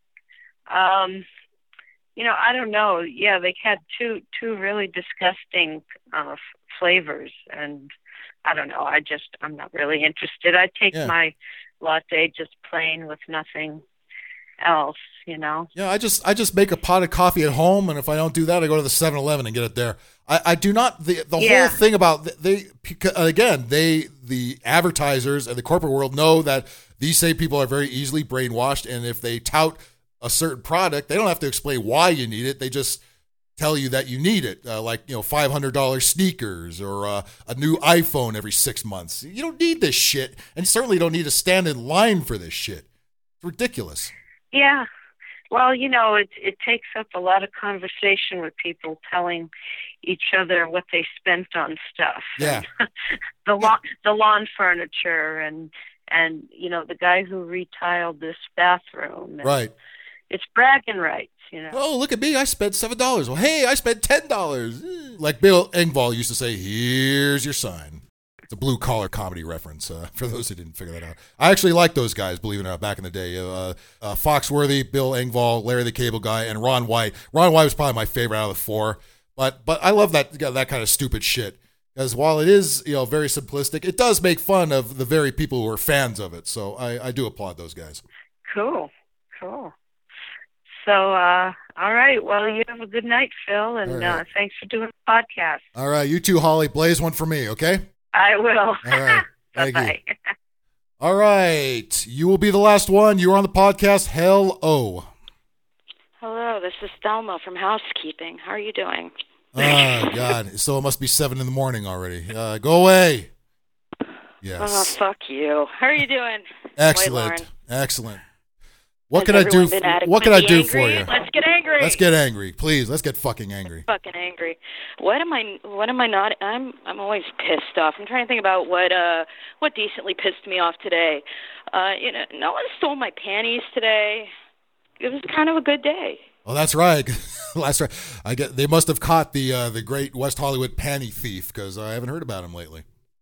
um, you know, I don't know. Yeah, they had two two really disgusting uh, f- flavors, and I don't know. I just I'm not really interested. I take Yeah. my latte just plain with nothing else. You know. Yeah, I just I just make a pot of coffee at home, and if I don't do that, I go to the seven eleven and get it there. I, I do not the the Yeah. whole thing about they again they the advertisers and the corporate world know that these same people are very easily brainwashed, and if they tout a certain product, they don't have to explain why you need it. They just tell you that you need it, uh, like you know five hundred dollars sneakers or uh, a new iPhone every six months. You don't need this shit, and certainly don't need to stand in line for this shit. It's ridiculous. Yeah. Well, you know, it it takes up a lot of conversation with people telling each other what they spent on stuff. Yeah. the lawn the lawn furniture and and you know the guy who retiled this bathroom. And Right. It's bragging rights, you know. Oh, look at me. I spent seven dollars. Well, hey, I spent ten dollars. Like Bill Engvall used to say, here's your sign. It's a blue-collar comedy reference, uh, for those who didn't figure that out. I actually liked those guys, believe it or not, back in the day. Uh, uh, Foxworthy, Bill Engvall, Larry the Cable Guy, and Ron White. Ron White was probably my favorite out of the four. But but I love that that kind of stupid shit. Because while it is, you know, very simplistic, it does make fun of the very people who are fans of it. So I, I do applaud those guys. Cool. Cool. So, uh, all right. Well, you have a good night, Phil, and All right. uh, thanks for doing the podcast. All right, you too, Holly. Blaze one for me, okay? I will. All right. Thank you. Bye. All right. You will be the last one. You're on the podcast. Hell oh. Hello, this is Thelma from housekeeping. How are you doing? Oh, God. So it must be seven in the morning already. Uh, go away. Oh, Yes. fuck you. How are you doing? Excellent. Lauren? Excellent. What Has can I do? everyone been f- What can I adequately do for angry? you? Let's get angry. Let's get angry, please. Let's get fucking angry. Fucking angry. What am I? What am I not? I'm. I'm always pissed off. I'm trying to think about what. Uh, what decently pissed me off today. Uh, you know, no one stole my panties today. It was kind of a good day. Oh, that's right. That's right. I get. They must have caught the uh, the great West Hollywood panty thief because I haven't heard about him lately.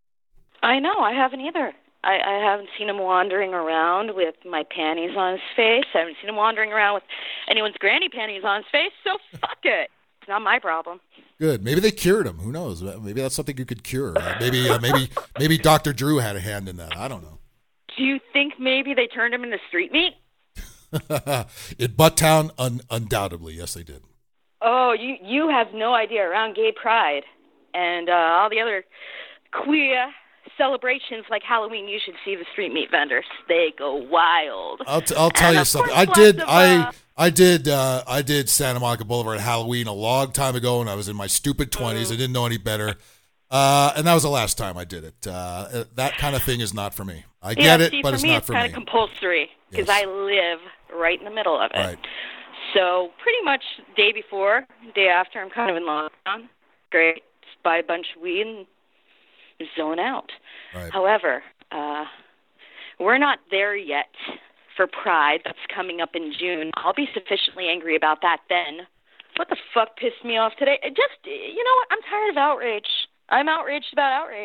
I know. I haven't either. I, I haven't seen him wandering around with my panties on his face. I haven't seen him wandering around with anyone's granny panties on his face. So fuck it. It's not my problem. Good. Maybe they cured him. Who knows? Maybe that's something you could cure. Uh, maybe uh, maybe maybe Doctor Drew had a hand in that. I don't know. Do you think maybe they turned him into street meat? In Butttown, un- undoubtedly, yes, they did. Oh, you you have no idea. Around Gay Pride and uh, all the other queer celebrations like Halloween, you should see the street meat vendors. They go wild. I'll, t- I'll tell And you of something. course I did. lots of, I uh, I did. Uh, I did Santa Monica Boulevard Halloween a long time ago when I was in my stupid twenties. I didn't know any better, uh, and that was the last time I did it. Uh, that kind of thing is not for me. I yeah, get it, see, but for it's me, not it's for kind me. of compulsory because Yes. I live right in the middle of it. Right. So pretty much day before, day after, I'm kind of in lockdown. Great. Just buy a bunch of weed and zone out. Right. However, uh, we're not there yet for Pride. That's coming up in June. I'll be sufficiently angry about that then. What the fuck pissed me off today? It just, you know what? I'm tired of outrage. I'm outraged about outrage.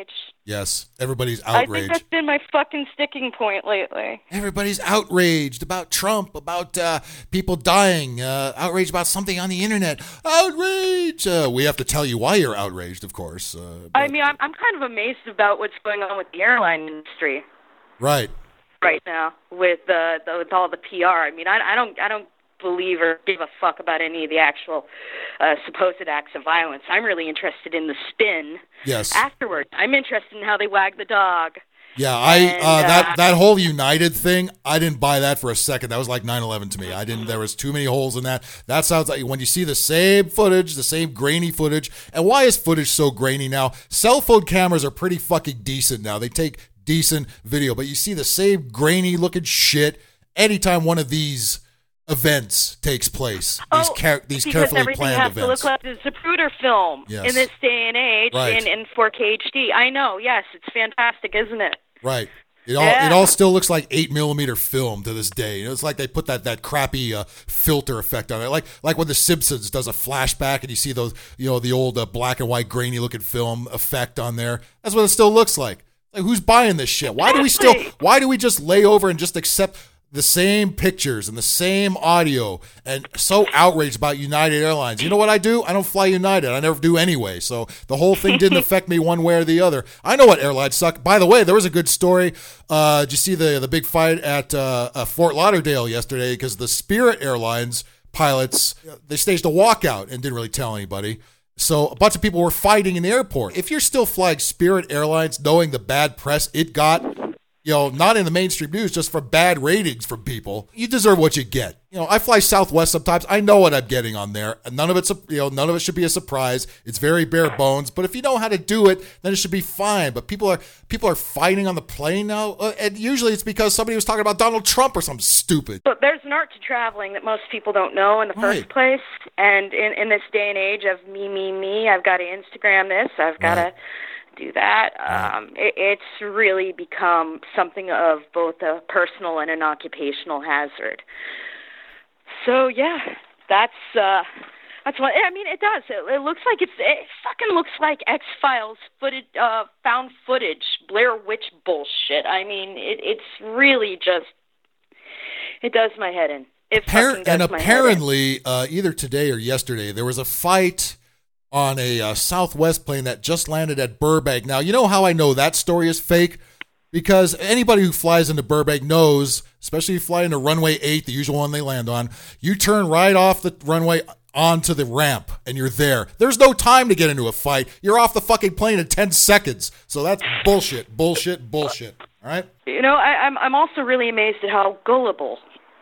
Yes, everybody's I outraged. think that's been my fucking sticking point lately. Everybody's outraged about Trump, about uh, people dying, uh, outraged about something on the internet. Outrage! Uh, we have to tell you why you're outraged, of course. Uh, I mean, I'm I'm kind of amazed about what's going on with the airline industry right. right now with uh, the, with all the P R. I mean, I, I don't I don't believe or give a fuck about any of the actual uh, supposed acts of violence. I'm really interested in the spin. Yes. Afterwards, I'm interested in how they wag the dog. Yeah, I And, uh, that uh, that whole United thing, I didn't buy that for a second. That was like nine eleven to me. I didn't. There was too many holes in that. That sounds like when you see the same footage, the same grainy footage. And why is footage so grainy now? Cell phone cameras are pretty fucking decent now. They take decent video, but you see the same grainy looking shit anytime one of these events takes place. These oh, car- these because carefully everything planned has events. to look like the Zapruder film Yes. in this day and age Right. in, in four K H D. I know, yes, it's fantastic, isn't it? Right. It all Yeah. it all still looks like eight millimeter film to this day. It's like they put that that crappy uh, filter effect on it, like like when The Simpsons does a flashback and you see those, you know, the old uh, black and white grainy looking film effect on there. That's what it still looks like. Like, who's buying this shit? Why do we still? Why do we just lay over and just accept the same pictures and the same audio and so outraged about United Airlines? You know what I do? I don't fly United. I never do anyway. So the whole thing didn't affect me one way or the other. I know what airlines suck. By the way, there was a good story. Uh, did you see the the big fight at uh, uh, Fort Lauderdale yesterday? Because the Spirit Airlines pilots, they staged a walkout and didn't really tell anybody. So a bunch of people were fighting in the airport. If you're still flying Spirit Airlines, knowing the bad press it got, you know, not in the mainstream news, just for bad ratings from people, you deserve what you get. You know, I fly Southwest sometimes. I know what I'm getting on there. And none of it's, a, you know, none of it should be a surprise. It's very bare bones. But if you know how to do it, then it should be fine. But people are people are fighting on the plane now. Uh, and usually it's because somebody was talking about Donald Trump or something stupid. But there's an art to traveling that most people don't know in the Right. first place. And in, in this day and age of me, me, me, I've got to Instagram this, I've got to Right. do that. Um, it, it's really become something of both a personal and an occupational hazard. So yeah, that's uh, that's what I mean. It does. It, it looks like it's. It fucking looks like X-Files footage, uh, found footage, Blair Witch bullshit. I mean, it, it's really just. It does my head in. It Appar- fucking does and my apparently, uh, either today or yesterday, there was a fight on a uh, Southwest plane that just landed at Burbank. Now, you know how I know that story is fake? Because anybody who flies into Burbank knows, especially if you fly into runway eight, the usual one they land on, you turn right off the runway onto the ramp and you're there. There's no time to get into a fight. You're off the fucking plane in ten seconds. So that's bullshit, bullshit, bullshit. All right? You know, I, I'm I'm also really amazed at how gullible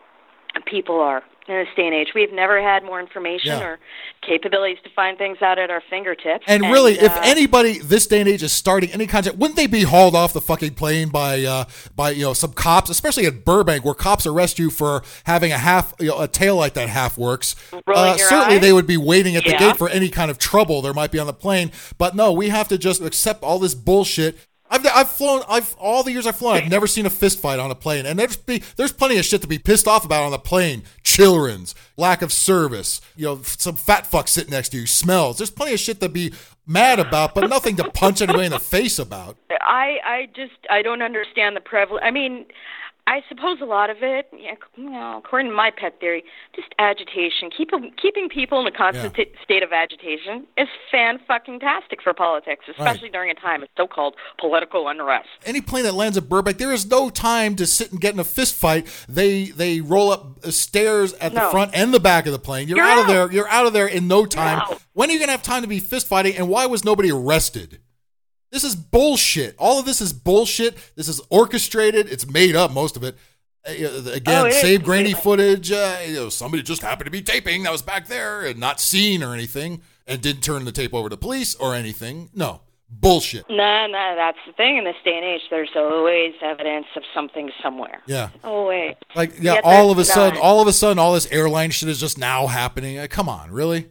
people are in this day and age. We've never had more information Yeah. or capabilities to find things out at our fingertips. And really, if uh, anybody this day and age is starting any contact, wouldn't they be hauled off the fucking plane by uh, by you know some cops, especially at Burbank, where cops arrest you for having a half you know, a tail light that half works? Rolling Uh, your certainly, eyes? they would be waiting at the Yeah. gate for any kind of trouble there might be on the plane. But no, we have to just accept all this bullshit. I've I've flown I've all the years I've flown I've never seen a fist fight on a plane, and there's be there's plenty of shit to be pissed off about on the plane. Children's lack of service, you know, some fat fuck sitting next to you, smells. There's plenty of shit to be mad about, but nothing to punch anybody in the face about. I I just I don't understand the prevalence. I mean, I suppose a lot of it, yeah, you know, according to my pet theory, just agitation. Keep, keeping people in a constant Yeah. t- state of agitation is fan-fucking-tastic for politics, especially during a time of so-called political unrest. Any plane that lands at Burbank, there is no time to sit and get in a fist fight. They they roll up stairs at the No. front and the back of the plane. You're, You're out of out. there. You're out of there in no time. out. When are you gonna have time to be fist fighting? And why was nobody arrested? This is bullshit. All of this is bullshit. This is orchestrated. It's made up, most of it. Uh, Again, Oh, it is. save grainy footage. Uh, you know, somebody just happened to be taping that was back there and not seen or anything, and didn't turn the tape over to police or anything. No, bullshit. No, no, that's the thing. In this day and age, there's always evidence of something somewhere. Yeah. Always. Like, yeah, Yet all of a there's sudden, none. all of a sudden, all this airline shit is just now happening. Uh, come on, really?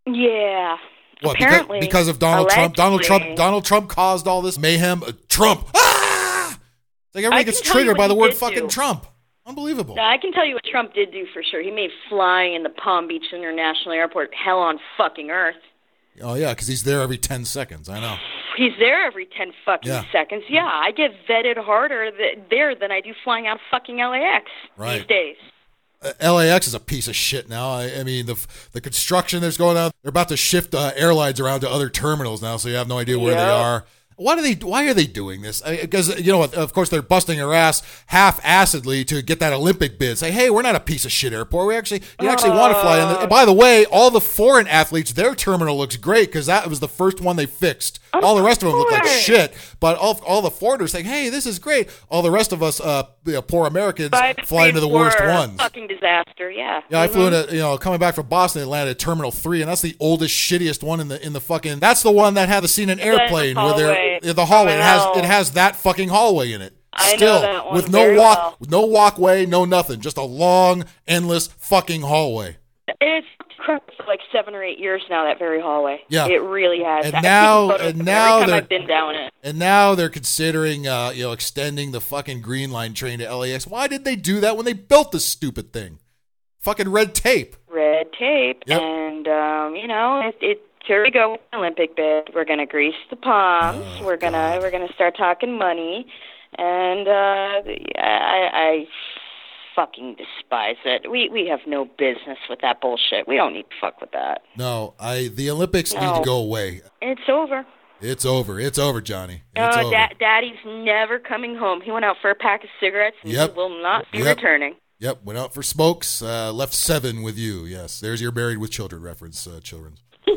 Yeah. What? Because, Apparently, because of Donald Trump? Donald Trump? allegedly. Donald Trump caused all this mayhem? Uh, Trump! Ah! It's like I everybody can gets tell you triggered what by the he word did fucking do. Trump. Unbelievable. Now, I can tell you what Trump did do for sure. He made flying in the Palm Beach International Airport hell on fucking earth. Oh yeah, because he's there every ten seconds. I know. he's there every ten fucking Yeah. seconds. Yeah, I get vetted harder th- there than I do flying out of fucking L A X Right. these days. Uh, L A X is a piece of shit now. I, I mean, the the construction that's going on, they're about to shift uh, airlines around to other terminals now, so you have no idea where they Yep. are. Why do they? Why are they doing this? Because you know, of course, they're busting their ass half-assedly to get that Olympic bid. Say, hey, we're not a piece of shit airport. We actually, you actually want to fly in. The, and by the way, all the foreign athletes, their terminal looks great because that was the first one they fixed. Of all the rest of them look like course. shit. But all all the foreigners saying, hey, this is great. All the rest of us, uh, you know, poor Americans, Five, fly into the three, worst four, ones. Fucking disaster. Yeah. Yeah, I flew Mhm. into, you know, coming back from Boston, they landed at Terminal Three, and that's the oldest, shittiest one in the in the fucking. That's the one that had the scene in Airplane where hallway. they're the hallway. It I has know. it has that fucking hallway in it. I know Still, that one with no very walk, well. with no walkway, no nothing, just a long, endless fucking hallway. It's crap for like seven or eight years now. That very hallway. Yeah. It really has. And I've now- taken photos and of it now every time they're- I've been down it. And now they're considering, uh, you know, extending the fucking Green Line train to L A X. Why did they do that when they built this stupid thing? Fucking red tape. Red tape, Yep. and um, you know, it, it here we go with the Olympic bid. We're gonna grease the palms. Oh, we're gonna God. we're gonna start talking money, and uh, I, I fucking despise it. We we have no business with that bullshit. We don't need to fuck with that. No, I. The Olympics need No. to go away. It's over. It's over. It's over, Johnny. It's Uh, over. da- Daddy's never coming home. He went out for a pack of cigarettes and Yep. he will not be Yep. returning. Yep, went out for smokes, uh, left seven with you. Yes, there's your Married with Children reference, uh, children.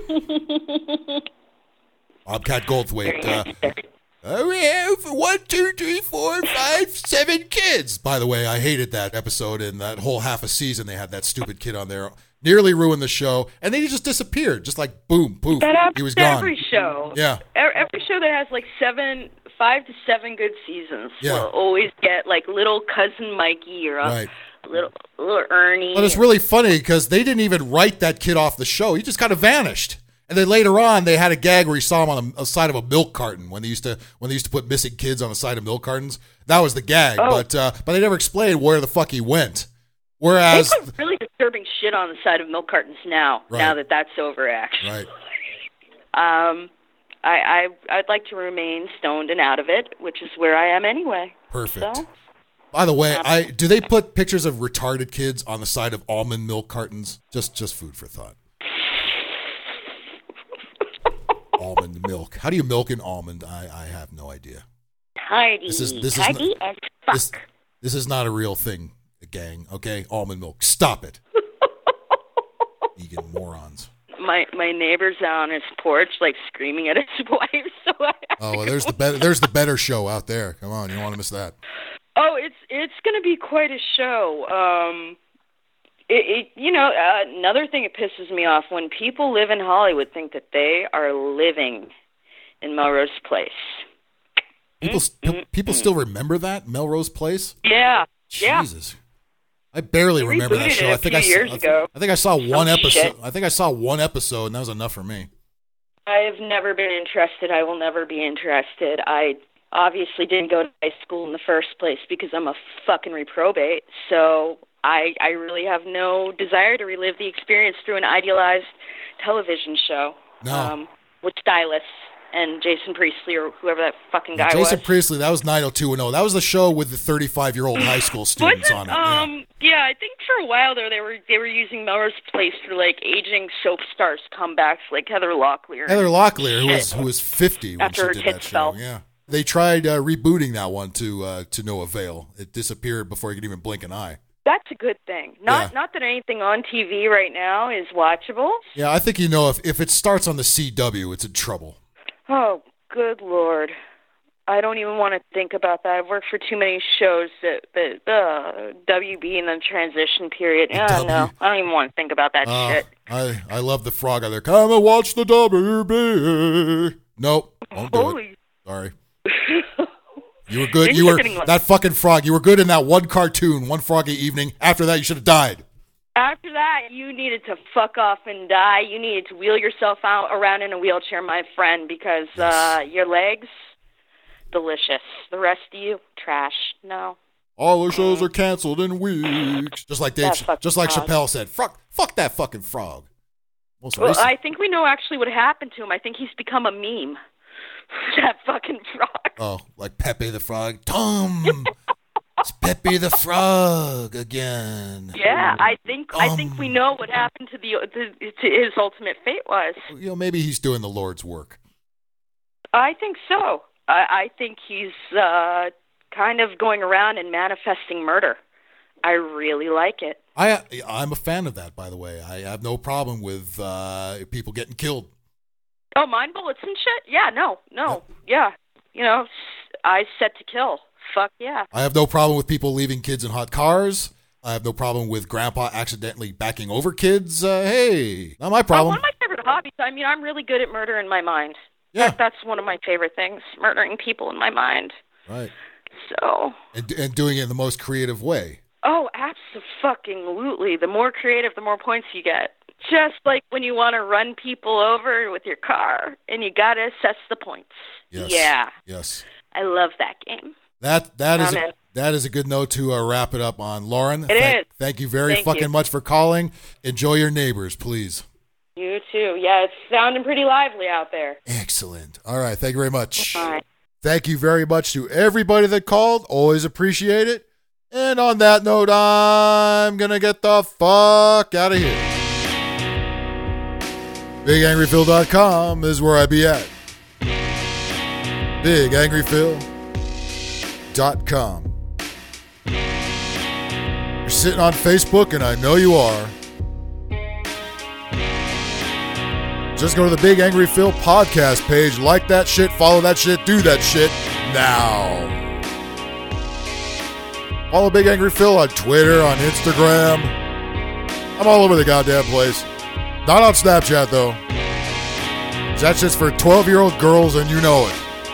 Bobcat Goldthwait. Uh, uh, we have one, two, three, four, five, seven kids. By the way, I hated that episode and that whole half a season they had that stupid kid on there. Nearly ruined the show, and then he just disappeared, just like boom, poof, That happens he was to gone. every show. Yeah. E- Every show that has like seven, five to seven good seasons Yeah. will always get like little cousin Mikey or a Right. little little Ernie. But it's really funny because they didn't even write that kid off the show. He just kind of vanished. And then later on, they had a gag where he saw him on a, a side of a milk carton when they used to when they used to put missing kids on the side of milk cartons. That was the gag, Oh. but uh, but they never explained where the fuck he went. They Whereas, put really disturbing shit on the side of milk cartons now. Right. Now that that's over, actually. right? Um, I, I I'd like to remain stoned and out of it, which is where I am anyway. Perfect. So By the way, I do they put pictures of retarded kids on the side of almond milk cartons? Just just food for thought. Almond milk. How do you milk an almond? I, I have no idea. tidy, This is this is tidy not, as fuck. this, this is not a real thing, gang. Okay, almond milk. Stop it. Vegan morons. My my neighbor's out on his porch, like screaming at his wife. So I have Oh, to well, there's go. the better there's the better show out there. Come on, you don't want to miss that. Oh, it's it's going to be quite a show. Um, it, it you know uh, another thing that pisses me off when people live in Hollywood think that they are living in Melrose Place. People st- people still remember that Melrose Place. Yeah, yeah. Jesus. I barely They remember that rebooted show. it a I think few I, years saw, I, think, ago. I think I saw one Some episode. shit. I think I saw one episode, and that was enough for me. I've never been interested. I will never be interested. I obviously didn't go to high school in the first place because I'm a fucking reprobate. So I I really have no desire to relive the experience through an idealized television show. No. Um, with stylists and Jason Priestley or whoever that fucking guy Jason was. Priestley, that was nine oh two one oh. That was the show with the thirty-five-year-old high school students on it. Yeah. Um, yeah, I think for a while there they were they were using Melrose Place for like aging soap stars comebacks, like Heather Locklear. Heather Locklear, who Shit. was who was fifty when After her she did that tits show. fell. Yeah, they tried uh, rebooting that one to uh, to no avail. It disappeared before you could even blink an eye. That's a good thing. Not Yeah. not that anything on T V right now is watchable. Yeah, I think you know if if it starts on the C W, it's in trouble. Oh, good Lord. I don't even want to think about that. I've worked for too many shows that that uh, W B in the transition period. The Oh, W- no. I don't even want to think about that Uh, shit. I I love the frog out there. Come and watch the W B. Nope, won't do it. Holy. Sorry. You were good. Didn't You you were getting like- that fucking frog. You were good in that one cartoon, one froggy evening. After that, you should have died. After that, you needed to fuck off and die. You needed to wheel yourself out around in a wheelchair, my friend, because uh, your legs, delicious. The rest of you, trash. No. All the shows are canceled in weeks. Just like Dave, That fucking just like frog. Chappelle said. Fuck, fuck that fucking frog. Most Well, racist. I think we know actually what happened to him. I think he's become a meme. That fucking frog. Oh, like Pepe the Frog. Tom, it's Pepe the Frog again. Yeah, I think I Um. think we know what happened to the to, to his ultimate fate was. You know, maybe he's doing the Lord's work. I think so. I, I think he's uh, kind of going around and manifesting murder. I really like it. I I'm a fan of that, by the way. I have no problem with uh, people getting killed. Oh, mind bullets and shit? Yeah, no, no, yeah. You know, I set to kill. Fuck yeah. I have no problem with people leaving kids in hot cars. I have no problem with grandpa accidentally backing over kids. Uh, hey, not my Oh, problem. one of my favorite hobbies. I mean, I'm really good at murder in my mind. Yeah. That, that's one of my favorite things, murdering people in my mind. Right. So. And, and doing it in the most creative way. Oh, abso-fucking-lutely. The more creative, the more points you get. Just like when you want to run people over with your car, and you got to assess the points. Yes. Yeah. Yes. I love that game. That that is I'm a, in. that is a good note to uh, wrap it up on. Lauren, It thank, is. thank you very Thank fucking you. much for calling. Enjoy your neighbors, please. You too. Yeah, it's sounding pretty lively out there. Excellent. All right. Thank you very much. Bye. Thank you very much to everybody that called. Always appreciate it. And on that note, I'm going to get the fuck out of here. Big Angry Phil dot com is where I be at. Big Angry Phil dot com. You're sitting on Facebook, and I know you are. Just go to the Big Angry Phil podcast page, like that shit, follow that shit, do that shit now. Follow Big Angry Phil on Twitter, on Instagram. I'm all over the goddamn place. Not on Snapchat, though. That shit's for twelve-year-old girls, and you know it.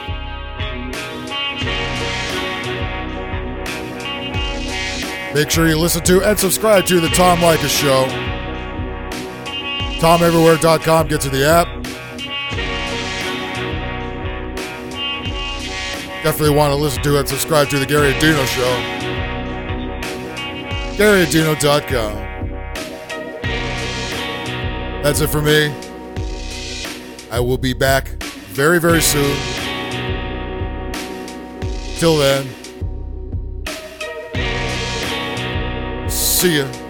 Make sure you listen to and subscribe to The Tom Leykis Show. Tom Everywhere dot com gets you the app. Definitely want to listen to and subscribe to The Gary Adino Show. Gary Adino dot com. That's it for me. I will be back very, very soon. Till then, see ya.